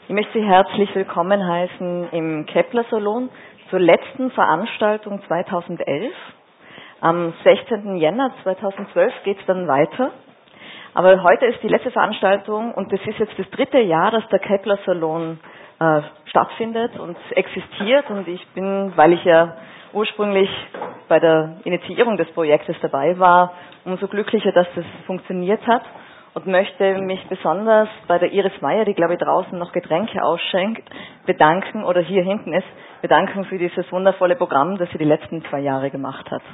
Ich möchte Sie herzlich willkommen heißen im Kepler-Salon zur letzten Veranstaltung 2011. Am 16. Jänner 2012 geht es dann weiter. Aber heute ist die letzte Veranstaltung und das ist jetzt das 3. Jahr, dass der Kepler-Salon stattfindet und existiert. Und ich bin, weil ich ja ursprünglich bei der Initiierung des Projektes dabei war, umso glücklicher, dass das funktioniert hat. Und möchte mich besonders bei der Iris Meyer, die glaube ich draußen noch Getränke ausschenkt, bedanken, oder hier hinten ist, bedanken für dieses wundervolle Programm, das sie die letzten 2 Jahre gemacht hat.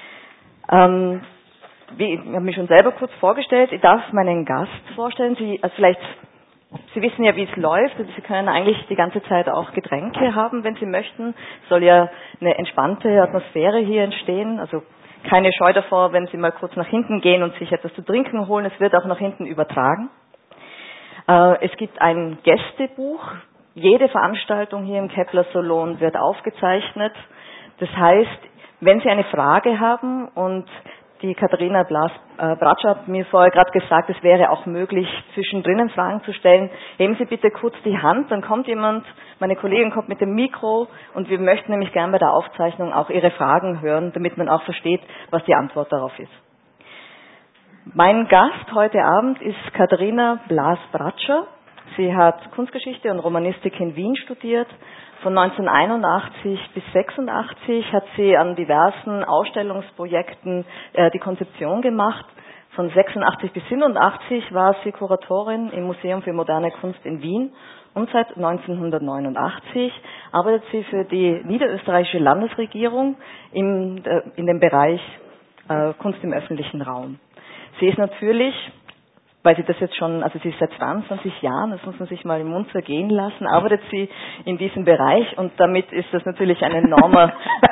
Ich habe mich schon selber kurz vorgestellt, ich darf meinen Gast vorstellen. Sie wissen ja, wie es läuft. Sie können eigentlich die ganze Zeit auch Getränke haben, wenn Sie möchten. Es soll ja eine entspannte Atmosphäre hier entstehen, also keine Scheu davor, wenn Sie mal kurz nach hinten gehen und sich etwas zu trinken holen. Es wird auch nach hinten übertragen. Es gibt ein Gästebuch. Jede Veranstaltung hier im Kepler-Salon wird aufgezeichnet. Das heißt, wenn Sie eine Frage haben, und die Katharina Bratscher hat mir vorher gerade gesagt, es wäre auch möglich, zwischendrin Fragen zu stellen. Heben Sie bitte kurz die Hand, dann kommt jemand, meine Kollegin kommt mit dem Mikro, und wir möchten nämlich gern bei der Aufzeichnung auch Ihre Fragen hören, damit man auch versteht, was die Antwort darauf ist. Mein Gast heute Abend ist Katharina Bratscher. Sie hat Kunstgeschichte und Romanistik in Wien studiert. Von 1981 bis 1986 hat sie an diversen Ausstellungsprojekten die Konzeption gemacht. Von 86 bis 87 war sie Kuratorin im Museum für moderne Kunst in Wien. Und seit 1989 arbeitet sie für die niederösterreichische Landesregierung in dem Bereich Kunst im öffentlichen Raum. Sie ist natürlich, weil sie das jetzt schon, also sie ist seit 22 Jahren, das muss man sich mal im Mund zergehen lassen, arbeitet sie in diesem Bereich, und damit ist das natürlich ein enormer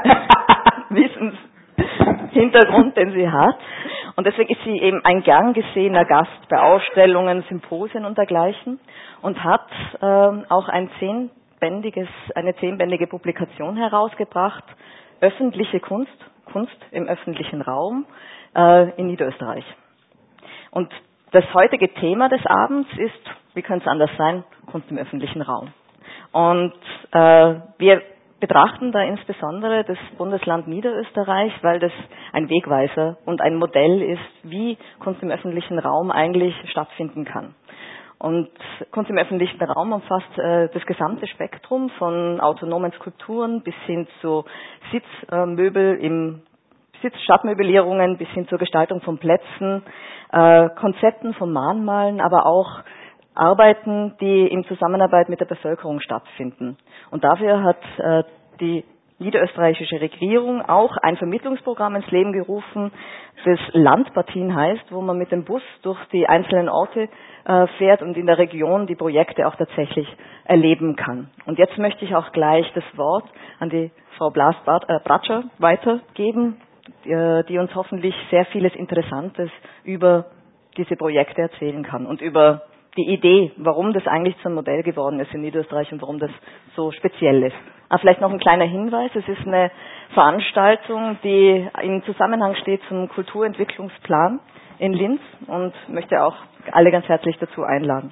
Wissenshintergrund, den sie hat. Und deswegen ist sie eben ein gern gesehener Gast bei Ausstellungen, Symposien und dergleichen, und hat auch eine 10-bändige Publikation herausgebracht, öffentliche Kunst im öffentlichen Raum in Niederösterreich. Und das heutige Thema des Abends ist, wie könnte es anders sein, Kunst im öffentlichen Raum. Und wir betrachten da insbesondere das Bundesland Niederösterreich, weil das ein Wegweiser und ein Modell ist, wie Kunst im öffentlichen Raum eigentlich stattfinden kann. Und Kunst im öffentlichen Raum umfasst das gesamte Spektrum von autonomen Skulpturen bis hin zu Stadtmöblierungen bis hin zur Gestaltung von Plätzen, Konzepten von Mahnmalen, aber auch Arbeiten, die in Zusammenarbeit mit der Bevölkerung stattfinden. Und dafür hat die niederösterreichische Regierung auch ein Vermittlungsprogramm ins Leben gerufen, das Landpartien heißt, wo man mit dem Bus durch die einzelnen Orte fährt und in der Region die Projekte auch tatsächlich erleben kann. Und jetzt möchte ich auch gleich das Wort an die Frau Bratscher weitergeben, die uns hoffentlich sehr vieles Interessantes über diese Projekte erzählen kann und über die Idee, warum das eigentlich zum Modell geworden ist in Niederösterreich und warum das so speziell ist. Aber vielleicht noch ein kleiner Hinweis, es ist eine Veranstaltung, die im Zusammenhang steht zum Kulturentwicklungsplan in Linz, und möchte auch alle ganz herzlich dazu einladen.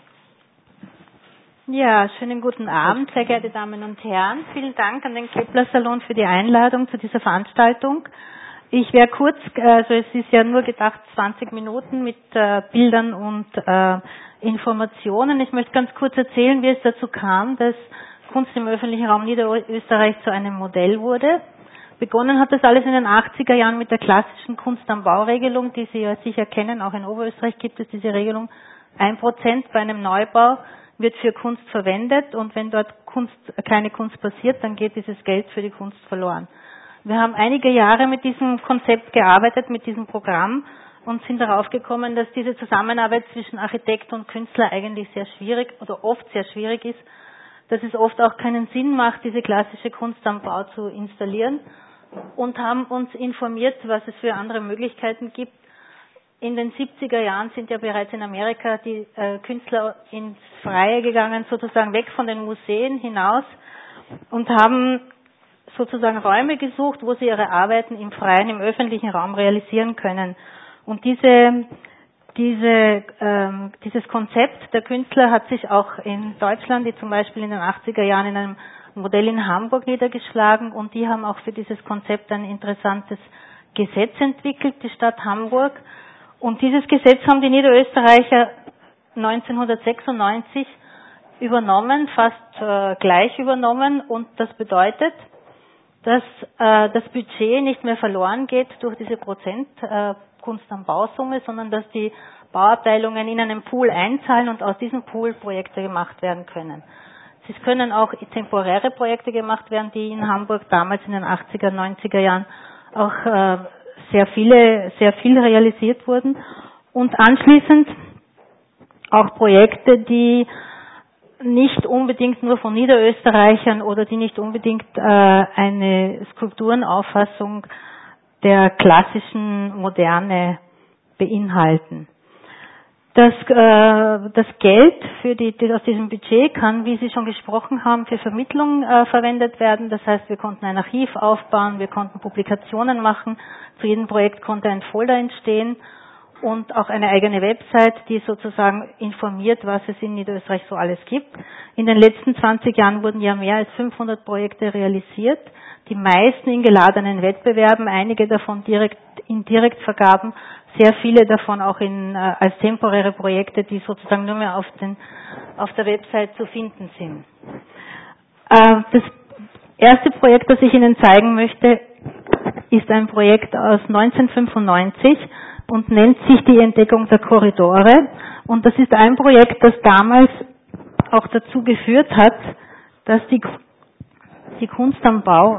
Ja, schönen guten Abend, sehr geehrte Damen und Herren. Vielen Dank an den Kepler-Salon für die Einladung zu dieser Veranstaltung. Ich werde kurz, also es ist ja nur gedacht 20 Minuten mit Bildern und Informationen. Ich möchte ganz kurz erzählen, wie es dazu kam, dass Kunst im öffentlichen Raum Niederösterreich zu einem Modell wurde. Begonnen hat das alles in den 80er Jahren mit der klassischen Kunst am Bau-Regelung, die Sie ja sicher kennen. Auch in Oberösterreich gibt es diese Regelung. 1% bei einem Neubau wird für Kunst verwendet, und wenn dort keine Kunst passiert, dann geht dieses Geld für die Kunst verloren. Wir haben einige Jahre mit diesem Konzept gearbeitet, mit diesem Programm, und sind darauf gekommen, dass diese Zusammenarbeit zwischen Architekt und Künstler eigentlich sehr schwierig oder oft sehr schwierig ist, dass es oft auch keinen Sinn macht, diese klassische Kunst am Bau zu installieren, und haben uns informiert, was es für andere Möglichkeiten gibt. In den 70er Jahren sind ja bereits in Amerika die Künstler ins Freie gegangen, sozusagen weg von den Museen hinaus, und haben sozusagen Räume gesucht, wo sie ihre Arbeiten im Freien, im öffentlichen Raum realisieren können. Und diese Dieses Konzept der Künstler hat sich auch in Deutschland, die zum Beispiel in den 80er Jahren in einem Modell in Hamburg niedergeschlagen, und die haben auch für dieses Konzept ein interessantes Gesetz entwickelt, die Stadt Hamburg. Und dieses Gesetz haben die Niederösterreicher 1996 übernommen, fast gleich übernommen, und das bedeutet, dass das Budget nicht mehr verloren geht durch diese Kunst am Bausumme, sondern dass die Bauabteilungen in einen Pool einzahlen und aus diesem Pool Projekte gemacht werden können. Es können auch temporäre Projekte gemacht werden, die in Hamburg damals in den 80er, 90er Jahren auch sehr viel realisiert wurden, und anschließend auch Projekte, die nicht unbedingt nur von Niederösterreichern oder die nicht unbedingt eine Skulpturenauffassung der klassischen Moderne beinhalten. Das Geld aus diesem Budget kann, wie Sie schon gesprochen haben, für Vermittlung verwendet werden. Das heißt, wir konnten ein Archiv aufbauen, wir konnten Publikationen machen, zu jedem Projekt konnte ein Folder entstehen und auch eine eigene Website, die sozusagen informiert, was es in Niederösterreich so alles gibt. In den letzten 20 Jahren wurden ja mehr als 500 Projekte realisiert, die meisten in geladenen Wettbewerben, einige davon in Direktvergaben, sehr viele davon auch als temporäre Projekte, die sozusagen nur mehr auf der Website zu finden sind. Das erste Projekt, das ich Ihnen zeigen möchte, ist ein Projekt aus 1995 und nennt sich die Entdeckung der Korridore. Und das ist ein Projekt, das damals auch dazu geführt hat, dass die Kunst am Bau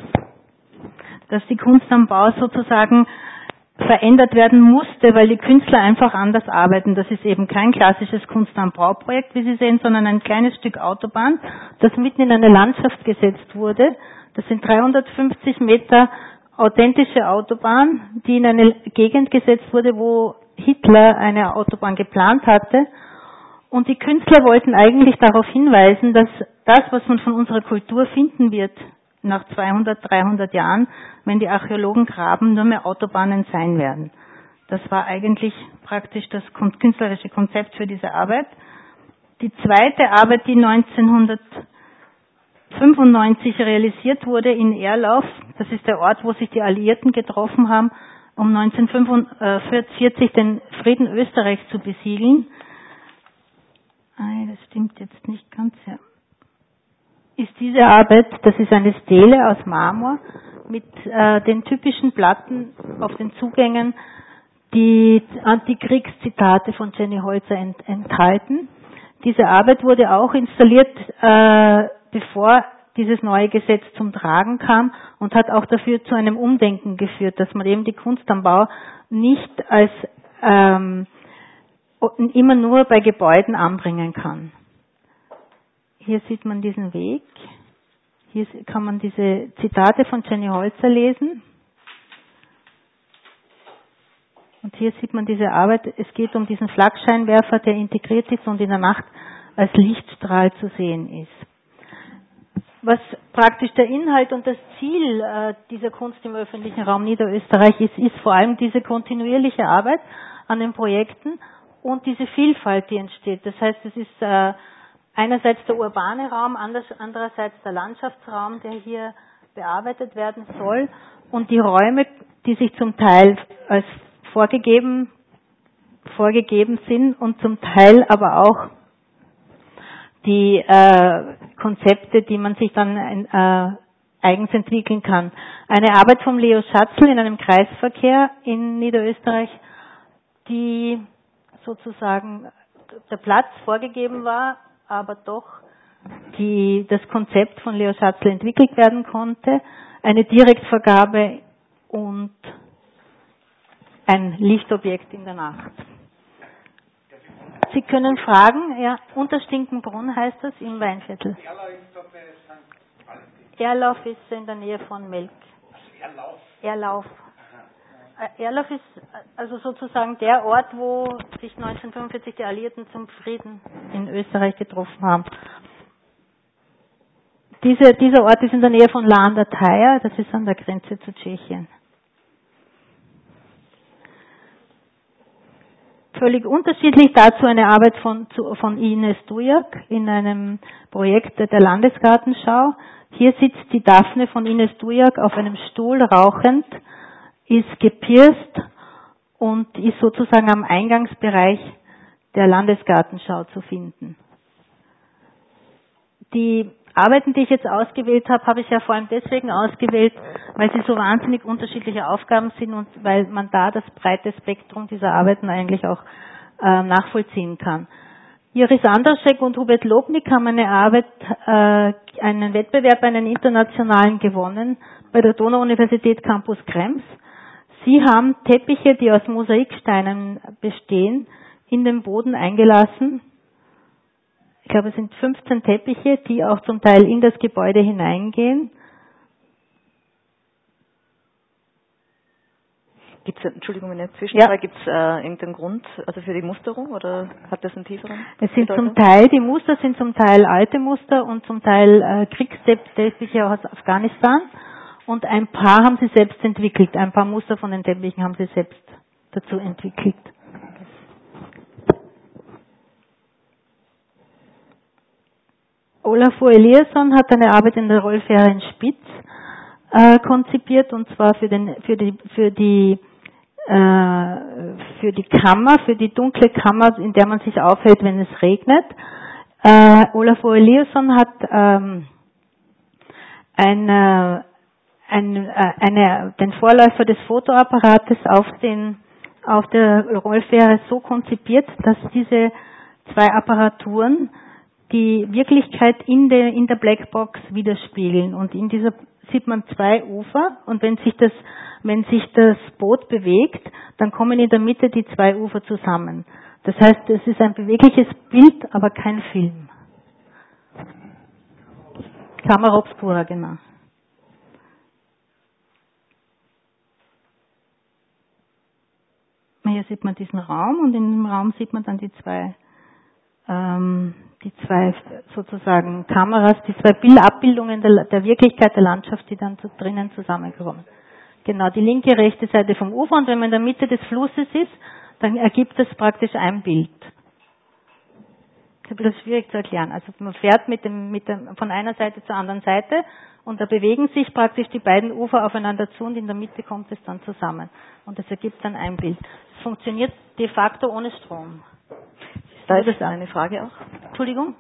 sozusagen verändert werden musste, weil die Künstler einfach anders arbeiten. Das ist eben kein klassisches Kunst am Bau-Projekt, wie Sie sehen, sondern ein kleines Stück Autobahn, das mitten in eine Landschaft gesetzt wurde. Das sind 350 Meter authentische Autobahn, die in eine Gegend gesetzt wurde, wo Hitler eine Autobahn geplant hatte. Und die Künstler wollten eigentlich darauf hinweisen, dass das, was man von unserer Kultur finden wird, nach 200, 300 Jahren, wenn die Archäologen graben, nur mehr Autobahnen sein werden. Das war eigentlich praktisch das künstlerische Konzept für diese Arbeit. Die zweite Arbeit, die 1995 realisiert wurde in Erlauf, das ist der Ort, wo sich die Alliierten getroffen haben, um 1945 den Frieden Österreichs zu besiegeln. Das stimmt jetzt nicht ganz, ja. Ist diese Arbeit, das ist eine Stele aus Marmor mit den typischen Platten auf den Zugängen, die Antikriegszitate von Jenny Holzer enthalten. Diese Arbeit wurde auch installiert, bevor dieses neue Gesetz zum Tragen kam, und hat auch dafür zu einem Umdenken geführt, dass man eben die Kunst am Bau nicht als immer nur bei Gebäuden anbringen kann. Hier sieht man diesen Weg. Hier kann man diese Zitate von Jenny Holzer lesen. Und hier sieht man diese Arbeit. Es geht um diesen Flakscheinwerfer, der integriert ist und in der Nacht als Lichtstrahl zu sehen ist. Was praktisch der Inhalt und das Ziel dieser Kunst im öffentlichen Raum Niederösterreich ist vor allem diese kontinuierliche Arbeit an den Projekten und diese Vielfalt, die entsteht. Das heißt, es ist einerseits der urbane Raum, andererseits der Landschaftsraum, der hier bearbeitet werden soll, und die Räume, die sich zum Teil als vorgegeben sind und zum Teil aber auch die Konzepte, die man sich dann eigens entwickeln kann. Eine Arbeit von Leo Schatzl in einem Kreisverkehr in Niederösterreich, die sozusagen der Platz vorgegeben war, aber doch das Konzept von Leo Schatzl entwickelt werden konnte, eine Direktvergabe und ein Lichtobjekt in der Nacht. Sie können fragen, ja, Unterstinkenbrunn heißt das im Weinviertel. Erlauf ist in der Nähe von Melk. Erlauf. Erlauf ist also sozusagen der Ort, wo sich 1945 die Alliierten zum Frieden in Österreich getroffen haben. Dieser Ort ist in der Nähe von La an der Thaya, das ist an der Grenze zu Tschechien. Völlig unterschiedlich dazu eine Arbeit von Ines Dujak in einem Projekt der Landesgartenschau. Hier sitzt die Daphne von Ines Dujak auf einem Stuhl rauchend, ist gepierst und ist sozusagen am Eingangsbereich der Landesgartenschau zu finden. Die Arbeiten, die ich jetzt ausgewählt habe, habe ich ja vor allem deswegen ausgewählt, weil sie so wahnsinnig unterschiedliche Aufgaben sind und weil man da das breite Spektrum dieser Arbeiten eigentlich auch nachvollziehen kann. Iris Andraschek und Hubert Lobnik haben einen Wettbewerb, einen internationalen gewonnen bei der Donau-Universität Campus Krems. Sie haben Teppiche, die aus Mosaiksteinen bestehen, in den Boden eingelassen. Ich glaube, es sind 15 Teppiche, die auch zum Teil in das Gebäude hineingehen. Entschuldigung, eine Zwischenfrage, gibt es irgendeinen Grund also für die Musterung oder hat das einen tieferen Bedeutung? Die Muster sind zum Teil alte Muster und zum Teil Kriegsteppiche aus Afghanistan und ein paar haben sie selbst entwickelt. Ein paar Muster von den Teppichen haben sie selbst dazu entwickelt. Olafur Eliasson hat eine Arbeit in der Rollfähre in Spitz konzipiert und zwar für die Kammer, für die dunkle Kammer, in der man sich aufhält, wenn es regnet. Olafur Eliasson hat den Vorläufer des Fotoapparates auf der Rollfähre so konzipiert, dass diese zwei Apparaturen die Wirklichkeit in der Blackbox widerspiegeln. Und in dieser sieht man zwei Ufer und wenn sich das Boot bewegt, dann kommen in der Mitte die zwei Ufer zusammen. Das heißt, es ist ein bewegliches Bild, aber kein Film. Camera obscura, genau. Hier sieht man diesen Raum und in dem Raum sieht man dann die zwei sozusagen Kameras, die zwei Bildabbildungen der Wirklichkeit der Landschaft, die dann drinnen zusammenkommen. Genau, die linke, rechte Seite vom Ufer und wenn man in der Mitte des Flusses ist, dann ergibt es praktisch ein Bild. Das ist ein bisschen schwierig zu erklären. Also man fährt von einer Seite zur anderen Seite und da bewegen sich praktisch die beiden Ufer aufeinander zu und in der Mitte kommt es dann zusammen. Und das ergibt dann ein Bild. Es funktioniert de facto ohne Strom. Da ist eine Frage auch. Entschuldigung?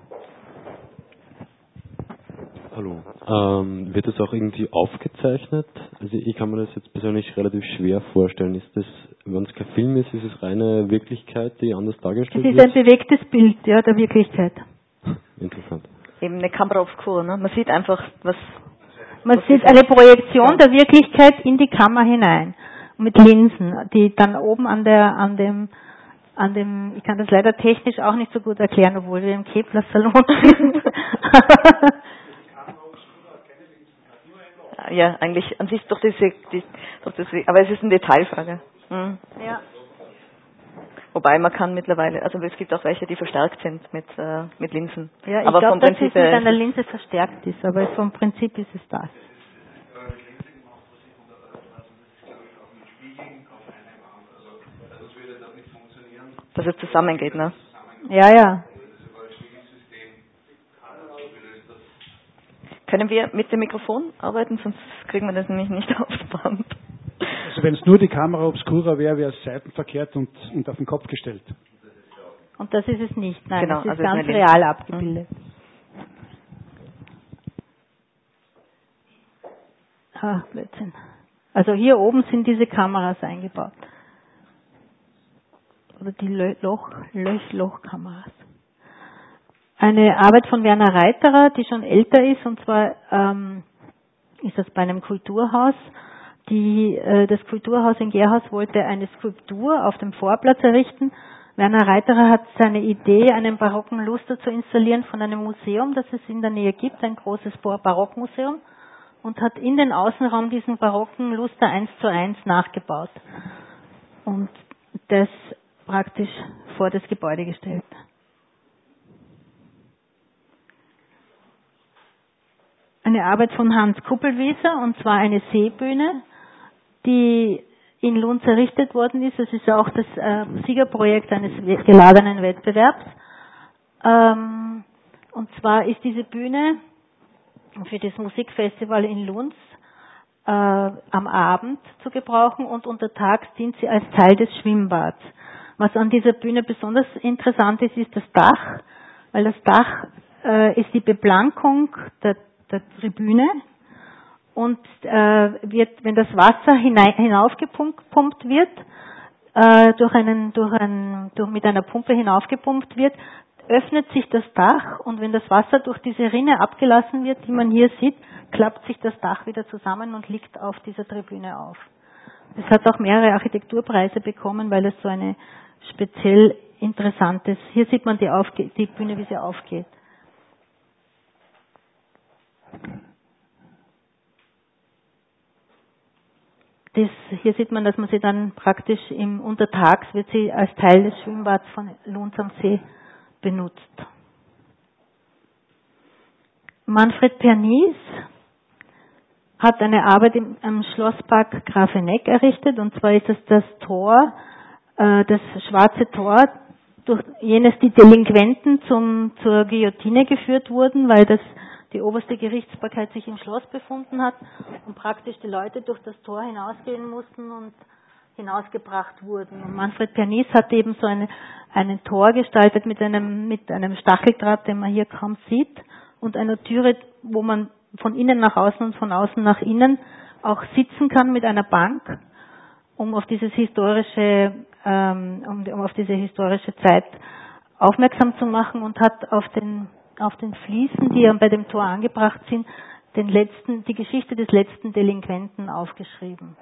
Hallo. Wird das auch irgendwie aufgezeichnet? Also ich kann mir das jetzt persönlich relativ schwer vorstellen. Ist das, wenn es kein Film ist, ist es reine Wirklichkeit, die anders dargestellt wird? Es ist ein bewegtes Bild, ja, der Wirklichkeit. Interessant. Eben eine Kamera obscura, ne? Man sieht einfach, Man sieht eine Projektion der Wirklichkeit in die Kamera hinein. Mit Linsen, die dann oben an dem, ich kann das leider technisch auch nicht so gut erklären, obwohl wir im Kepler-Salon sind. Ja, eigentlich an sich doch aber es ist eine Detailfrage. Mhm. Ja. Wobei man kann mittlerweile, also es gibt auch welche, die verstärkt sind mit Linsen. Ja, ich aber glaube, vom dass Prinzip es mit einer Linse verstärkt ist, aber vom Prinzip ist es das. Dass es zusammengeht, ne? Ja. Können wir mit dem Mikrofon arbeiten, sonst kriegen wir das nämlich nicht aufs Band. Also wenn es nur die Kamera obscura wäre, wäre es seitenverkehrt und auf den Kopf gestellt. Und das ist es nicht, nein, genau, es ist also ganz real abgebildet. Ach, Blödsinn. Also hier oben sind diese Kameras eingebaut. Oder die Lochkameras. Eine Arbeit von Werner Reiterer, die schon älter ist, und zwar ist das bei einem Kulturhaus. Das Kulturhaus in Gerhaus wollte eine Skulptur auf dem Vorplatz errichten. Werner Reiterer hat seine Idee, einen barocken Luster zu installieren von einem Museum, das es in der Nähe gibt, ein großes Barockmuseum, und hat in den Außenraum diesen barocken Luster 1:1 nachgebaut. Und das praktisch vor das Gebäude gestellt. Eine Arbeit von Hans Kuppelwieser, und zwar eine Seebühne, die in Lunds errichtet worden ist. Es ist ja auch das Siegerprojekt eines geladenen Wettbewerbs. Und zwar ist diese Bühne für das Musikfestival in Lunds am Abend zu gebrauchen und untertags dient sie als Teil des Schwimmbads. Was an dieser Bühne besonders interessant ist, ist das Dach, weil das Dach ist die Beplankung der Tribüne und wird, wenn das Wasser hinaufgepumpt wird, mit einer Pumpe hinaufgepumpt wird, öffnet sich das Dach und wenn das Wasser durch diese Rinne abgelassen wird, die man hier sieht, klappt sich das Dach wieder zusammen und liegt auf dieser Tribüne auf. Es hat auch mehrere Architekturpreise bekommen, weil es so eine speziell interessantes, hier sieht man die Bühne, wie sie aufgeht. Hier sieht man, dass man sie dann praktisch untertags wird sie als Teil des Schwimmbads von Lunds am See benutzt. Manfred Pernies hat eine Arbeit am Schlosspark Grafeneck errichtet, und zwar ist es das Tor, das Schwarze Tor, durch jenes die Delinquenten zur Guillotine geführt wurden, weil die oberste Gerichtsbarkeit sich im Schloss befunden hat und praktisch die Leute durch das Tor hinausgehen mussten und hinausgebracht wurden. Und Manfred Pernies hat eben so ein Tor gestaltet mit einem Stacheldraht, den man hier kaum sieht, und einer Türe, wo man von innen nach außen und von außen nach innen auch sitzen kann mit einer Bank, um auf diese historische Zeit aufmerksam zu machen, und hat auf den Fliesen, die bei dem Tor angebracht sind, die Geschichte des letzten Delinquenten aufgeschrieben.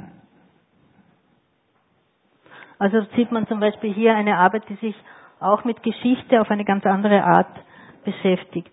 Also sieht man zum Beispiel hier eine Arbeit, die sich auch mit Geschichte auf eine ganz andere Art beschäftigt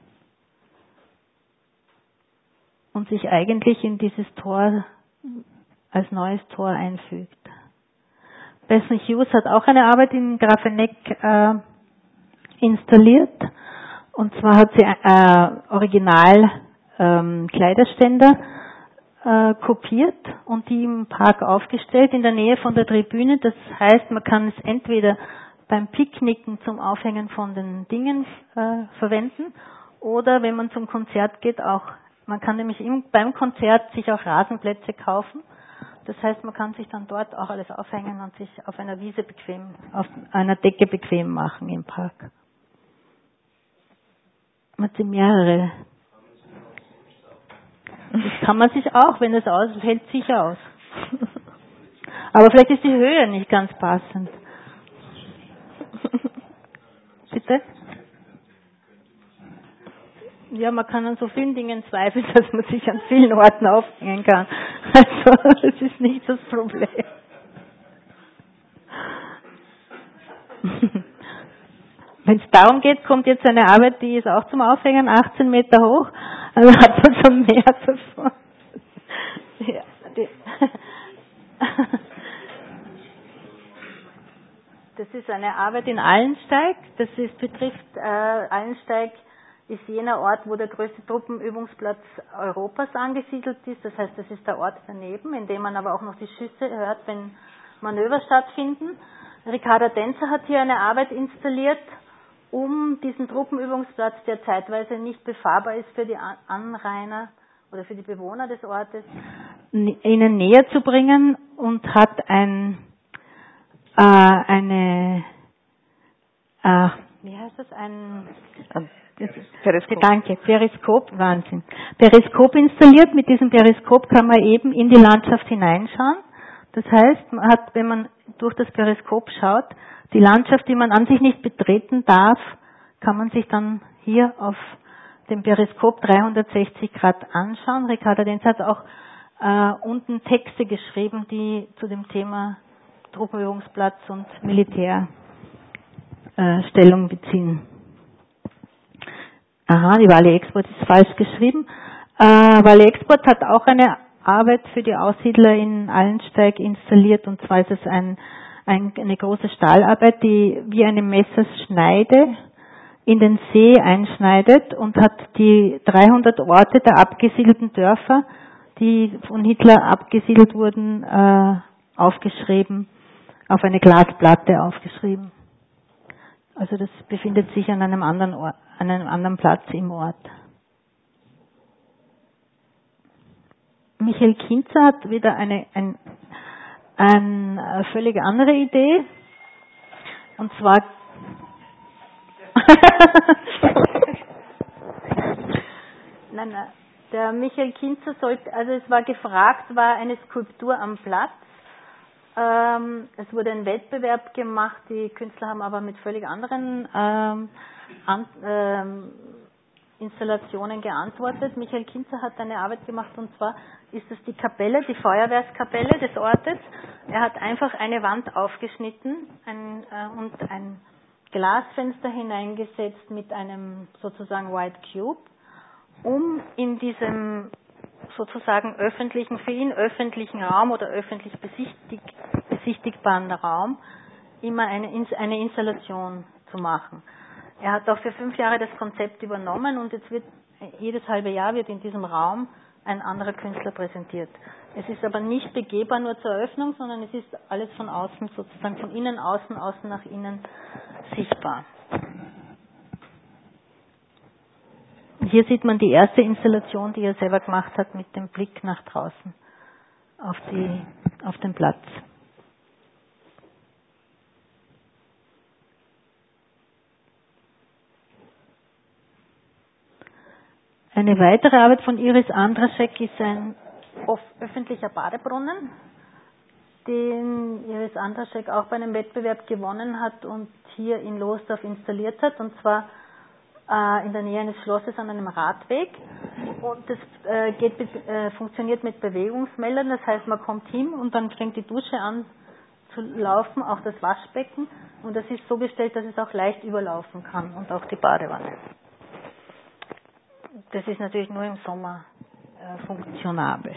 und sich eigentlich in dieses Tor als neues Tor einfügt. Bethan Hughes hat auch eine Arbeit in Grafeneck installiert, und zwar hat sie Original Kleiderständer kopiert und die im Park aufgestellt, in der Nähe von der Tribüne. Das heißt, man kann es entweder beim Picknicken zum Aufhängen von den Dingen verwenden oder wenn man zum Konzert geht auch. Man kann nämlich beim Konzert sich auch Rasenplätze kaufen. Das heißt, man kann sich dann dort auch alles aufhängen und sich auf einer Wiese auf einer Decke bequem machen im Park. Man hat mehrere. Das kann man sich auch, wenn es hält sicher aus. Aber vielleicht ist die Höhe nicht ganz passend. Bitte? Ja, man kann an so vielen Dingen zweifeln, dass man sich an vielen Orten aufhängen kann. Also, das ist nicht das Problem. Wenn es darum geht, kommt jetzt eine Arbeit, die ist auch zum Aufhängen, 18 Meter hoch. Also hat man schon mehr davon. Ja, das ist eine Arbeit in Allensteig. Allensteig ist jener Ort, wo der größte Truppenübungsplatz Europas angesiedelt ist. Das heißt, das ist der Ort daneben, in dem man aber auch noch die Schüsse hört, wenn Manöver stattfinden. Ricarda Denzer hat hier eine Arbeit installiert, um diesen Truppenübungsplatz, der zeitweise nicht befahrbar ist für die Anrainer oder für die Bewohner des Ortes, ihnen näher zu bringen, und hat Periskop, Wahnsinn. Periskop installiert. Mit diesem Periskop kann man eben in die Landschaft hineinschauen. Das heißt, man hat, wenn man durch das Periskop schaut, die Landschaft, die man an sich nicht betreten darf, kann man sich dann hier auf dem Periskop 360 Grad anschauen. Ricarda Denzer hat auch unten Texte geschrieben, die zu dem Thema Truppenübungsplatz und Militär Stellung beziehen. Die Valley Export ist falsch geschrieben. Valley Export hat auch eine Arbeit für die Aussiedler in Allensteig installiert, und zwar ist es eine große Stahlarbeit, die wie eine Messerschneide in den See einschneidet, und hat die 300 Orte der abgesiedelten Dörfer, die von Hitler abgesiedelt wurden, aufgeschrieben, auf eine Glasplatte aufgeschrieben. Also das befindet sich an einem anderen Ort, an einem anderen Platz im Ort. Michael Kinzer hat wieder eine völlig andere Idee. Und zwar nein, der Michael Kinzer sollte, also es war gefragt, war eine Skulptur am Platz. Es wurde ein Wettbewerb gemacht, die Künstler haben aber mit völlig anderen Installationen geantwortet. Michael Kinzer hat eine Arbeit gemacht, und zwar ist es die Kapelle, die Feuerwehrskapelle des Ortes. Er hat einfach eine Wand aufgeschnitten und ein Glasfenster hineingesetzt mit einem sozusagen White Cube, um in diesem sozusagen für ihn öffentlichen Raum oder öffentlich besichtigbaren Raum immer eine Installation zu machen. Er hat auch für 5 Jahre das Konzept übernommen, und jetzt wird jedes halbe Jahr wird in diesem Raum ein anderer Künstler präsentiert. Es ist aber nicht begehbar nur zur Eröffnung, sondern es ist alles von außen, sozusagen von innen außen nach innen sichtbar. Hier sieht man die erste Installation, die er selber gemacht hat, mit dem Blick nach draußen auf den Platz. Eine weitere Arbeit von Iris Andraschek ist ein öffentlicher Badebrunnen, den Iris Andraschek auch bei einem Wettbewerb gewonnen hat und hier in Losdorf installiert hat, und zwar in der Nähe eines Schlosses an einem Radweg. Und das funktioniert mit Bewegungsmeldern, das heißt, man kommt hin und dann fängt die Dusche an zu laufen, auch das Waschbecken, und das ist so gestellt, dass es auch leicht überlaufen kann, und auch die Badewanne. Das ist natürlich nur im Sommer funktionabel.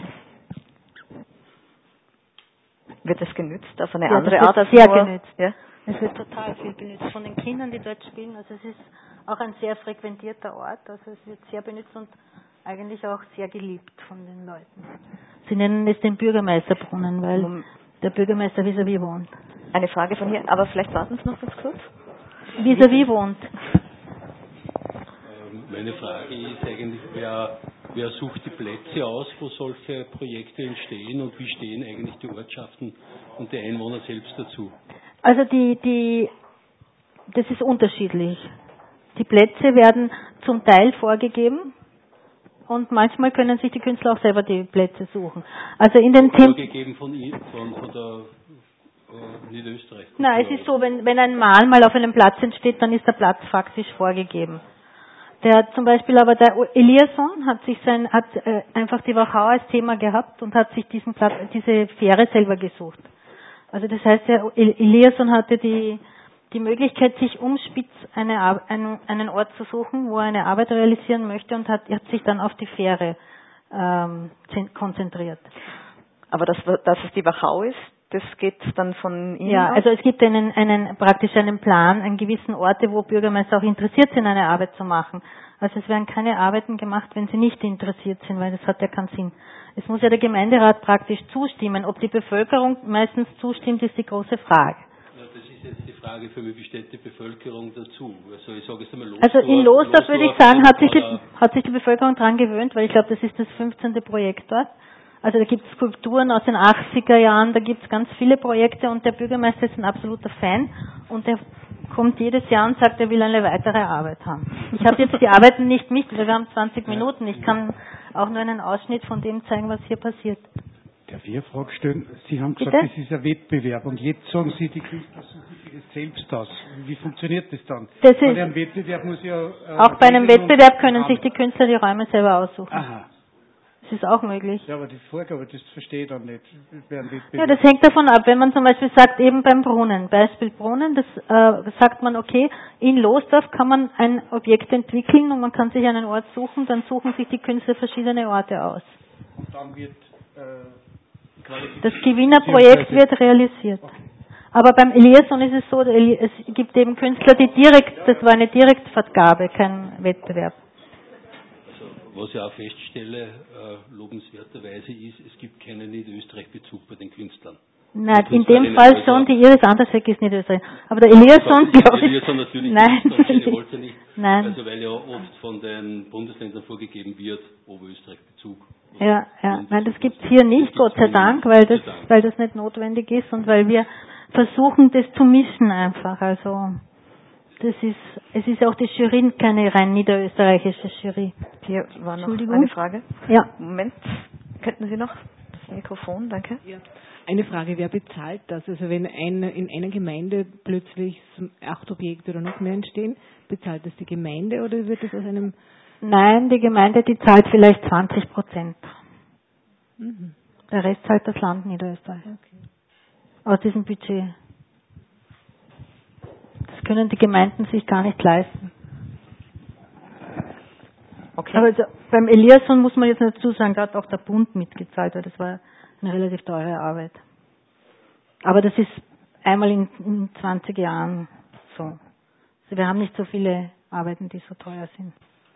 Wird es genützt auf eine andere Art als sehr nur? Genützt. Ja? Es wird total viel genützt von den Kindern, die dort spielen. Also es ist auch ein sehr frequentierter Ort. Also es wird sehr benutzt und eigentlich auch sehr geliebt von den Leuten. Sie nennen es den Bürgermeisterbrunnen, weil der Bürgermeister vis-à-vis wohnt. Eine Frage von hier, aber vielleicht warten Sie noch ganz kurz. Vis-à-vis wohnt. Meine Frage ist eigentlich, wer sucht die Plätze aus, wo solche Projekte entstehen, und wie stehen eigentlich die Ortschaften und die Einwohner selbst dazu? Also das ist unterschiedlich. Die Plätze werden zum Teil vorgegeben und manchmal können sich die Künstler auch selber die Plätze suchen. Also in den vorgegeben von der Niederösterreich. Nein, es ist so, wenn ein Mahnmal auf einem Platz entsteht, dann ist der Platz faktisch vorgegeben. Zum Beispiel aber der Eliasson hat einfach die Wachau als Thema gehabt und hat sich diese Fähre selber gesucht. Also das heißt, der Eliasson hatte die Möglichkeit, sich um Spitz einen Ort zu suchen, wo er eine Arbeit realisieren möchte, und hat sich dann auf die Fähre konzentriert. Aber dass es die Wachau ist, das geht dann von Ihnen Ja, aus? also es gibt praktisch einen Plan, an gewissen Orte, wo Bürgermeister auch interessiert sind, eine Arbeit zu machen. Also es werden keine Arbeiten gemacht, wenn sie nicht interessiert sind, weil das hat ja keinen Sinn. Es muss ja der Gemeinderat praktisch zustimmen. Ob die Bevölkerung meistens zustimmt, ist die große Frage. Ja, das ist jetzt die Frage für mich, wie steht die Bevölkerung dazu? Also ich sage jetzt einmal Also in Losdorf würde ich sagen, hat sich die Bevölkerung dran gewöhnt, weil ich glaube, das ist das 15. Projekt dort. Also da gibt es Skulpturen aus den 80er Jahren, da gibt es ganz viele Projekte, und der Bürgermeister ist ein absoluter Fan, und der kommt jedes Jahr und sagt, er will eine weitere Arbeit haben. Ich habe jetzt die Arbeiten nicht mit, wir haben 20 Minuten, ich kann auch nur einen Ausschnitt von dem zeigen, was hier passiert. Darf ich eine Frage stellen? Sie haben gesagt, Bitte? das ist ein Wettbewerb, und jetzt sagen Sie, die Künstler suchen sich das selbst aus. Wie funktioniert das dann? Bei einem Wettbewerb muss ja... Auch bei einem Wettbewerb können sich die Künstler die Räume selber aussuchen. Aha. Das ist auch möglich. Ja, aber die Vorgabe, das verstehe ich dann nicht. Ja, das hängt davon ab. Wenn man zum Beispiel sagt, eben beim Brunnen, Beispiel Brunnen, das sagt man, okay, in Losdorf kann man ein Objekt entwickeln und man kann sich einen Ort suchen, dann suchen sich die Künstler verschiedene Orte aus. Und dann wird das Gewinnerprojekt wird realisiert. Okay. Aber beim Eliasson ist es so, es gibt eben Künstler, das war eine Direktvergabe, kein Wettbewerb. Was ich auch feststelle, lobenswerterweise ist, es gibt keinen Niederösterreich-Bezug bei den Künstlern. Nein, in dem Fall schon, die Iris Andersegg ist Niederösterreich. Aber der Eliasson, glaube ich. Eliasson natürlich nein. Nicht, wollte nicht. Nein. Also weil ja oft von den Bundesländern vorgegeben wird, Oberösterreich-Bezug. Ja. Nein, das gibt's hier nicht, Gott sei Dank, weil das nicht notwendig ist und weil wir versuchen, das zu mischen einfach. Also es ist auch die Jury keine rein niederösterreichische Jury. Hier war noch eine Frage. Ja. Moment, könnten Sie noch das Mikrofon, danke. Ja. Eine Frage, wer bezahlt das? Also wenn in einer Gemeinde plötzlich 8 Objekte oder noch mehr entstehen, bezahlt das die Gemeinde oder wird das aus einem... Nein, die Gemeinde, die zahlt vielleicht 20%. Mhm. Der Rest zahlt das Land Niederösterreich. Okay. Aus diesem Budget. Das können die Gemeinden sich gar nicht leisten. Okay. Aber also, beim Eliasson muss man jetzt dazu sagen, da hat auch der Bund mitgezahlt, weil das war eine relativ teure Arbeit. Aber das ist einmal in 20 Jahren so. Also wir haben nicht so viele Arbeiten, die so teuer sind.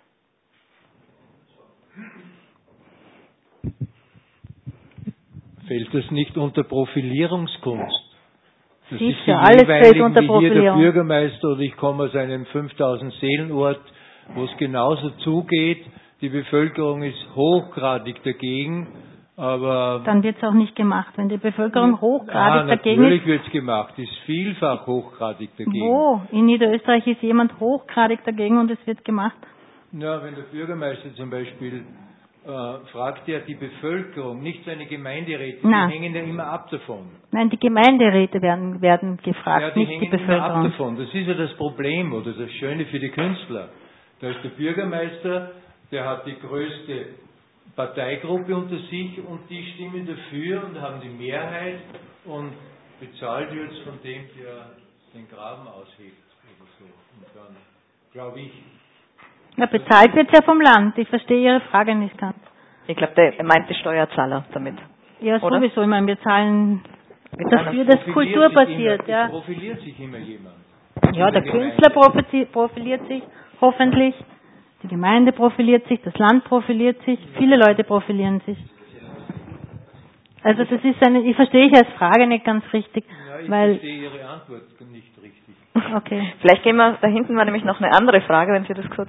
Fällt das nicht unter Profilierungskunst? Das sicher, ist alles fällt unter wie Profilierung. Hier der Bürgermeister oder ich komme aus einem 5000 Seelenort, wo es genauso zugeht. Die Bevölkerung ist hochgradig dagegen, aber... Dann wird es auch nicht gemacht, wenn die Bevölkerung hochgradig dagegen ist. Natürlich wird es gemacht, ist vielfach hochgradig dagegen. Wo? In Niederösterreich ist jemand hochgradig dagegen und es wird gemacht? Ja, wenn der Bürgermeister zum Beispiel fragt ja die Bevölkerung, nicht seine Gemeinderäte, die hängen ja immer ab davon. Nein, die Gemeinderäte werden gefragt, ja, die nicht hängen die Bevölkerung. Immer ab davon. Das ist ja das Problem oder das Schöne für die Künstler. Da ist der Bürgermeister, der hat die größte Parteigruppe unter sich und die stimmen dafür und haben die Mehrheit und bezahlt wird von dem, der den Graben aushebt oder so. Und dann, glaube ich, ja, bezahlt wird ja vom Land. Ich verstehe Ihre Frage nicht ganz. Ich glaube, er meint die Steuerzahler damit. Ja, oder? Sowieso. Ich meine, wir zahlen dafür, dass Kultur passiert. Ja. Profiliert sich immer jemand. Ja, der Künstler profiliert sich, hoffentlich. Die Gemeinde profiliert sich, das Land profiliert sich, viele Leute profilieren sich. Also das ist ich verstehe ich als Frage nicht ganz richtig. Ja, ich weil verstehe Ihre Antwort nicht richtig. Okay. Vielleicht gehen wir, da hinten war nämlich noch eine andere Frage, wenn Sie das kurz...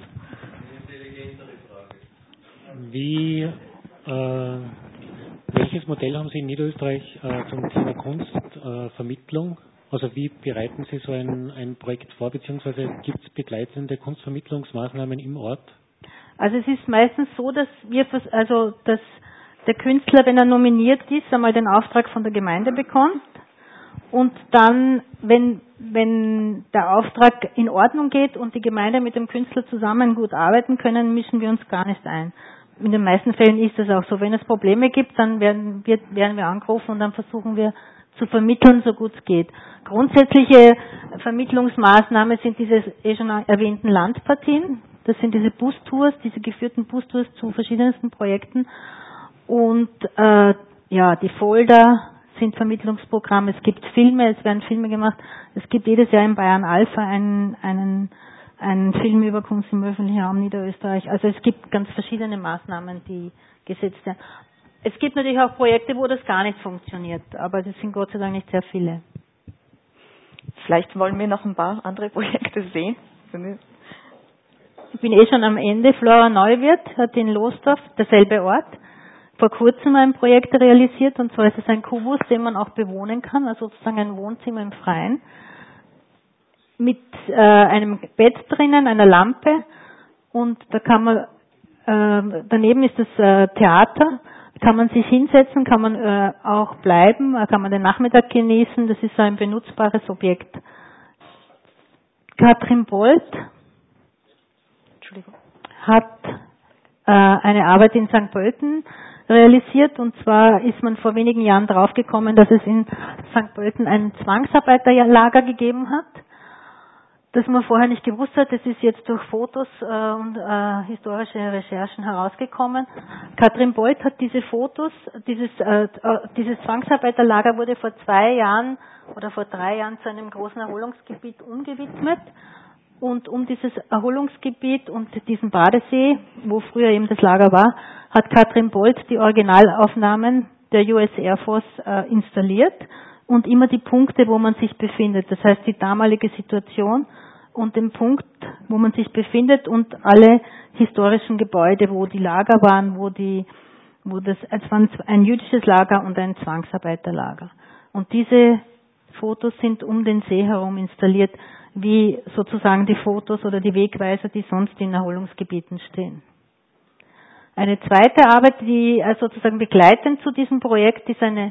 Welches Modell haben Sie in Niederösterreich zum Thema Kunstvermittlung? Also wie bereiten Sie so ein Projekt vor, beziehungsweise gibt es begleitende Kunstvermittlungsmaßnahmen im Ort? Also es ist meistens so, dass dass der Künstler, wenn er nominiert ist, einmal den Auftrag von der Gemeinde bekommt und dann, wenn der Auftrag in Ordnung geht und die Gemeinde mit dem Künstler zusammen gut arbeiten können, mischen wir uns gar nicht ein. In den meisten Fällen ist das auch so. Wenn es Probleme gibt, dann werden wir angerufen und dann versuchen wir zu vermitteln, so gut es geht. Grundsätzliche Vermittlungsmaßnahmen sind diese schon erwähnten Landpartien. Das sind diese Bustours, diese geführten Bustours zu verschiedensten Projekten. Und die Folder sind Vermittlungsprogramme. Es gibt Filme, es werden Filme gemacht. Es gibt jedes Jahr in Bayern Alpha einen Film über Kunst im öffentlichen Raum Niederösterreich. Also es gibt ganz verschiedene Maßnahmen, die gesetzt werden. Es gibt natürlich auch Projekte, wo das gar nicht funktioniert, aber das sind Gott sei Dank nicht sehr viele. Vielleicht wollen wir noch ein paar andere Projekte sehen. Ich bin schon am Ende. Flora Neuwirth hat in Losdorf, derselbe Ort, vor kurzem ein Projekt realisiert, und zwar ist es ein Kubus, den man auch bewohnen kann, also sozusagen ein Wohnzimmer im Freien, mit einem Bett drinnen, einer Lampe, und da kann man, daneben ist das Theater, kann man sich hinsetzen, kann man auch bleiben, kann man den Nachmittag genießen, das ist so ein benutzbares Objekt. Katrin Bolt hat eine Arbeit in St. Pölten realisiert, und zwar ist man vor wenigen Jahren draufgekommen, dass es in St. Pölten ein Zwangsarbeiterlager gegeben hat, das man vorher nicht gewusst hat. Das ist jetzt durch Fotos und historische Recherchen herausgekommen. Katrin Bolt hat diese Fotos, dieses Zwangsarbeiterlager wurde vor 2 Jahren oder vor 3 Jahren zu einem großen Erholungsgebiet umgewidmet. Und um dieses Erholungsgebiet und diesen Badesee, wo früher eben das Lager war, hat Katrin Bolt die Originalaufnahmen der US Air Force installiert. und immer die Punkte, wo man sich befindet. Das heißt, die damalige Situation und den Punkt, wo man sich befindet und alle historischen Gebäude, wo die Lager waren, es war ein jüdisches Lager und ein Zwangsarbeiterlager. Und diese Fotos sind um den See herum installiert, wie sozusagen die Fotos oder die Wegweiser, die sonst in Erholungsgebieten stehen. Eine zweite Arbeit, die sozusagen begleitend zu diesem Projekt ist, ein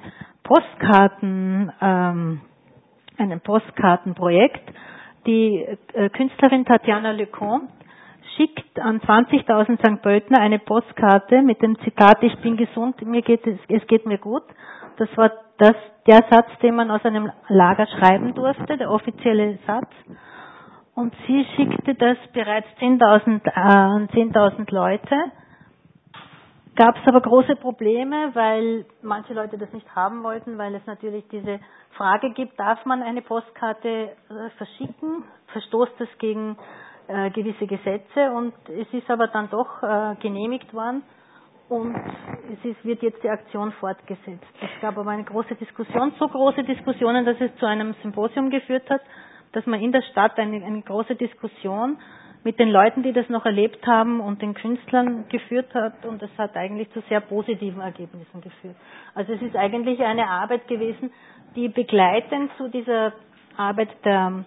Postkartenprojekt. Die Künstlerin Tatjana Lecomte schickt an 20.000 St. Pöltener eine Postkarte mit dem Zitat: Ich bin gesund, es geht mir gut. Das war der Satz, den man aus einem Lager schreiben durfte, der offizielle Satz. Und sie schickte das bereits 10.000 Leute. Gab es aber große Probleme, weil manche Leute das nicht haben wollten, weil es natürlich diese Frage gibt, darf man eine Postkarte verschicken? Verstoßt das gegen gewisse Gesetze? Und es ist aber dann doch genehmigt worden und wird jetzt die Aktion fortgesetzt. Es gab aber eine große Diskussion, so große Diskussionen, dass es zu einem Symposium geführt hat, dass man in der Stadt eine große Diskussion mit den Leuten, die das noch erlebt haben und den Künstlern geführt hat, und das hat eigentlich zu sehr positiven Ergebnissen geführt. Also es ist eigentlich eine Arbeit gewesen, die begleitend zu dieser Arbeit der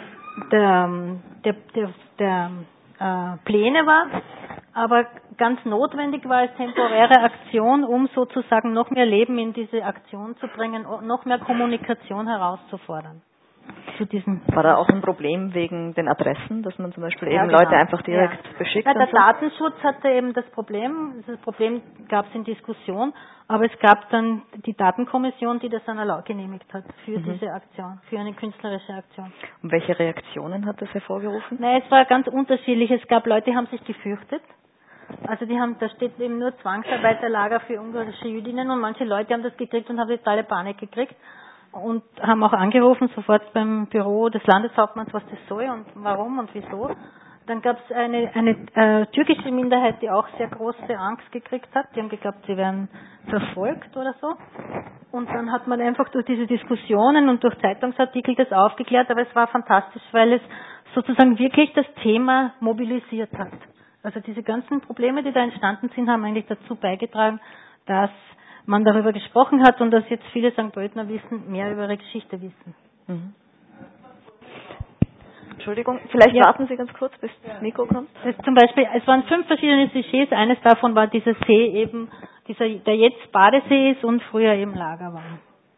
Pläne war, aber ganz notwendig war als temporäre Aktion, um sozusagen noch mehr Leben in diese Aktion zu bringen, noch mehr Kommunikation herauszufordern. War da auch ein Problem wegen den Adressen, dass man zum Beispiel eben Leute einfach direkt beschickt? Ja, der Datenschutz hatte eben das Problem. Das Problem gab es in Diskussion, aber es gab dann die Datenkommission, die das dann genehmigt hat für diese Aktion, für eine künstlerische Aktion. Und welche Reaktionen hat das hervorgerufen? Nein, es war ganz unterschiedlich. Es gab Leute, die haben sich gefürchtet. Also da steht eben nur Zwangsarbeiterlager für ungarische Jüdinnen, und manche Leute haben das gekriegt und haben totale Panik gekriegt. Und haben auch angerufen, sofort beim Büro des Landeshauptmanns, was das soll und warum und wieso. Dann gab es eine türkische Minderheit, die auch sehr große Angst gekriegt hat. Die haben geglaubt, sie werden verfolgt oder so. Und dann hat man einfach durch diese Diskussionen und durch Zeitungsartikel das aufgeklärt, aber es war fantastisch, weil es sozusagen wirklich das Thema mobilisiert hat. Also diese ganzen Probleme, die da entstanden sind, haben eigentlich dazu beigetragen, dass man darüber gesprochen hat und dass jetzt viele St. Pöltener mehr über ihre Geschichte wissen. Mhm. Entschuldigung, vielleicht warten Sie ganz kurz, bis das Mikro kommt. Zum Beispiel, es waren 5 verschiedene Sujets. Eines davon war dieser See eben, der jetzt Badesee ist und früher eben Lager war.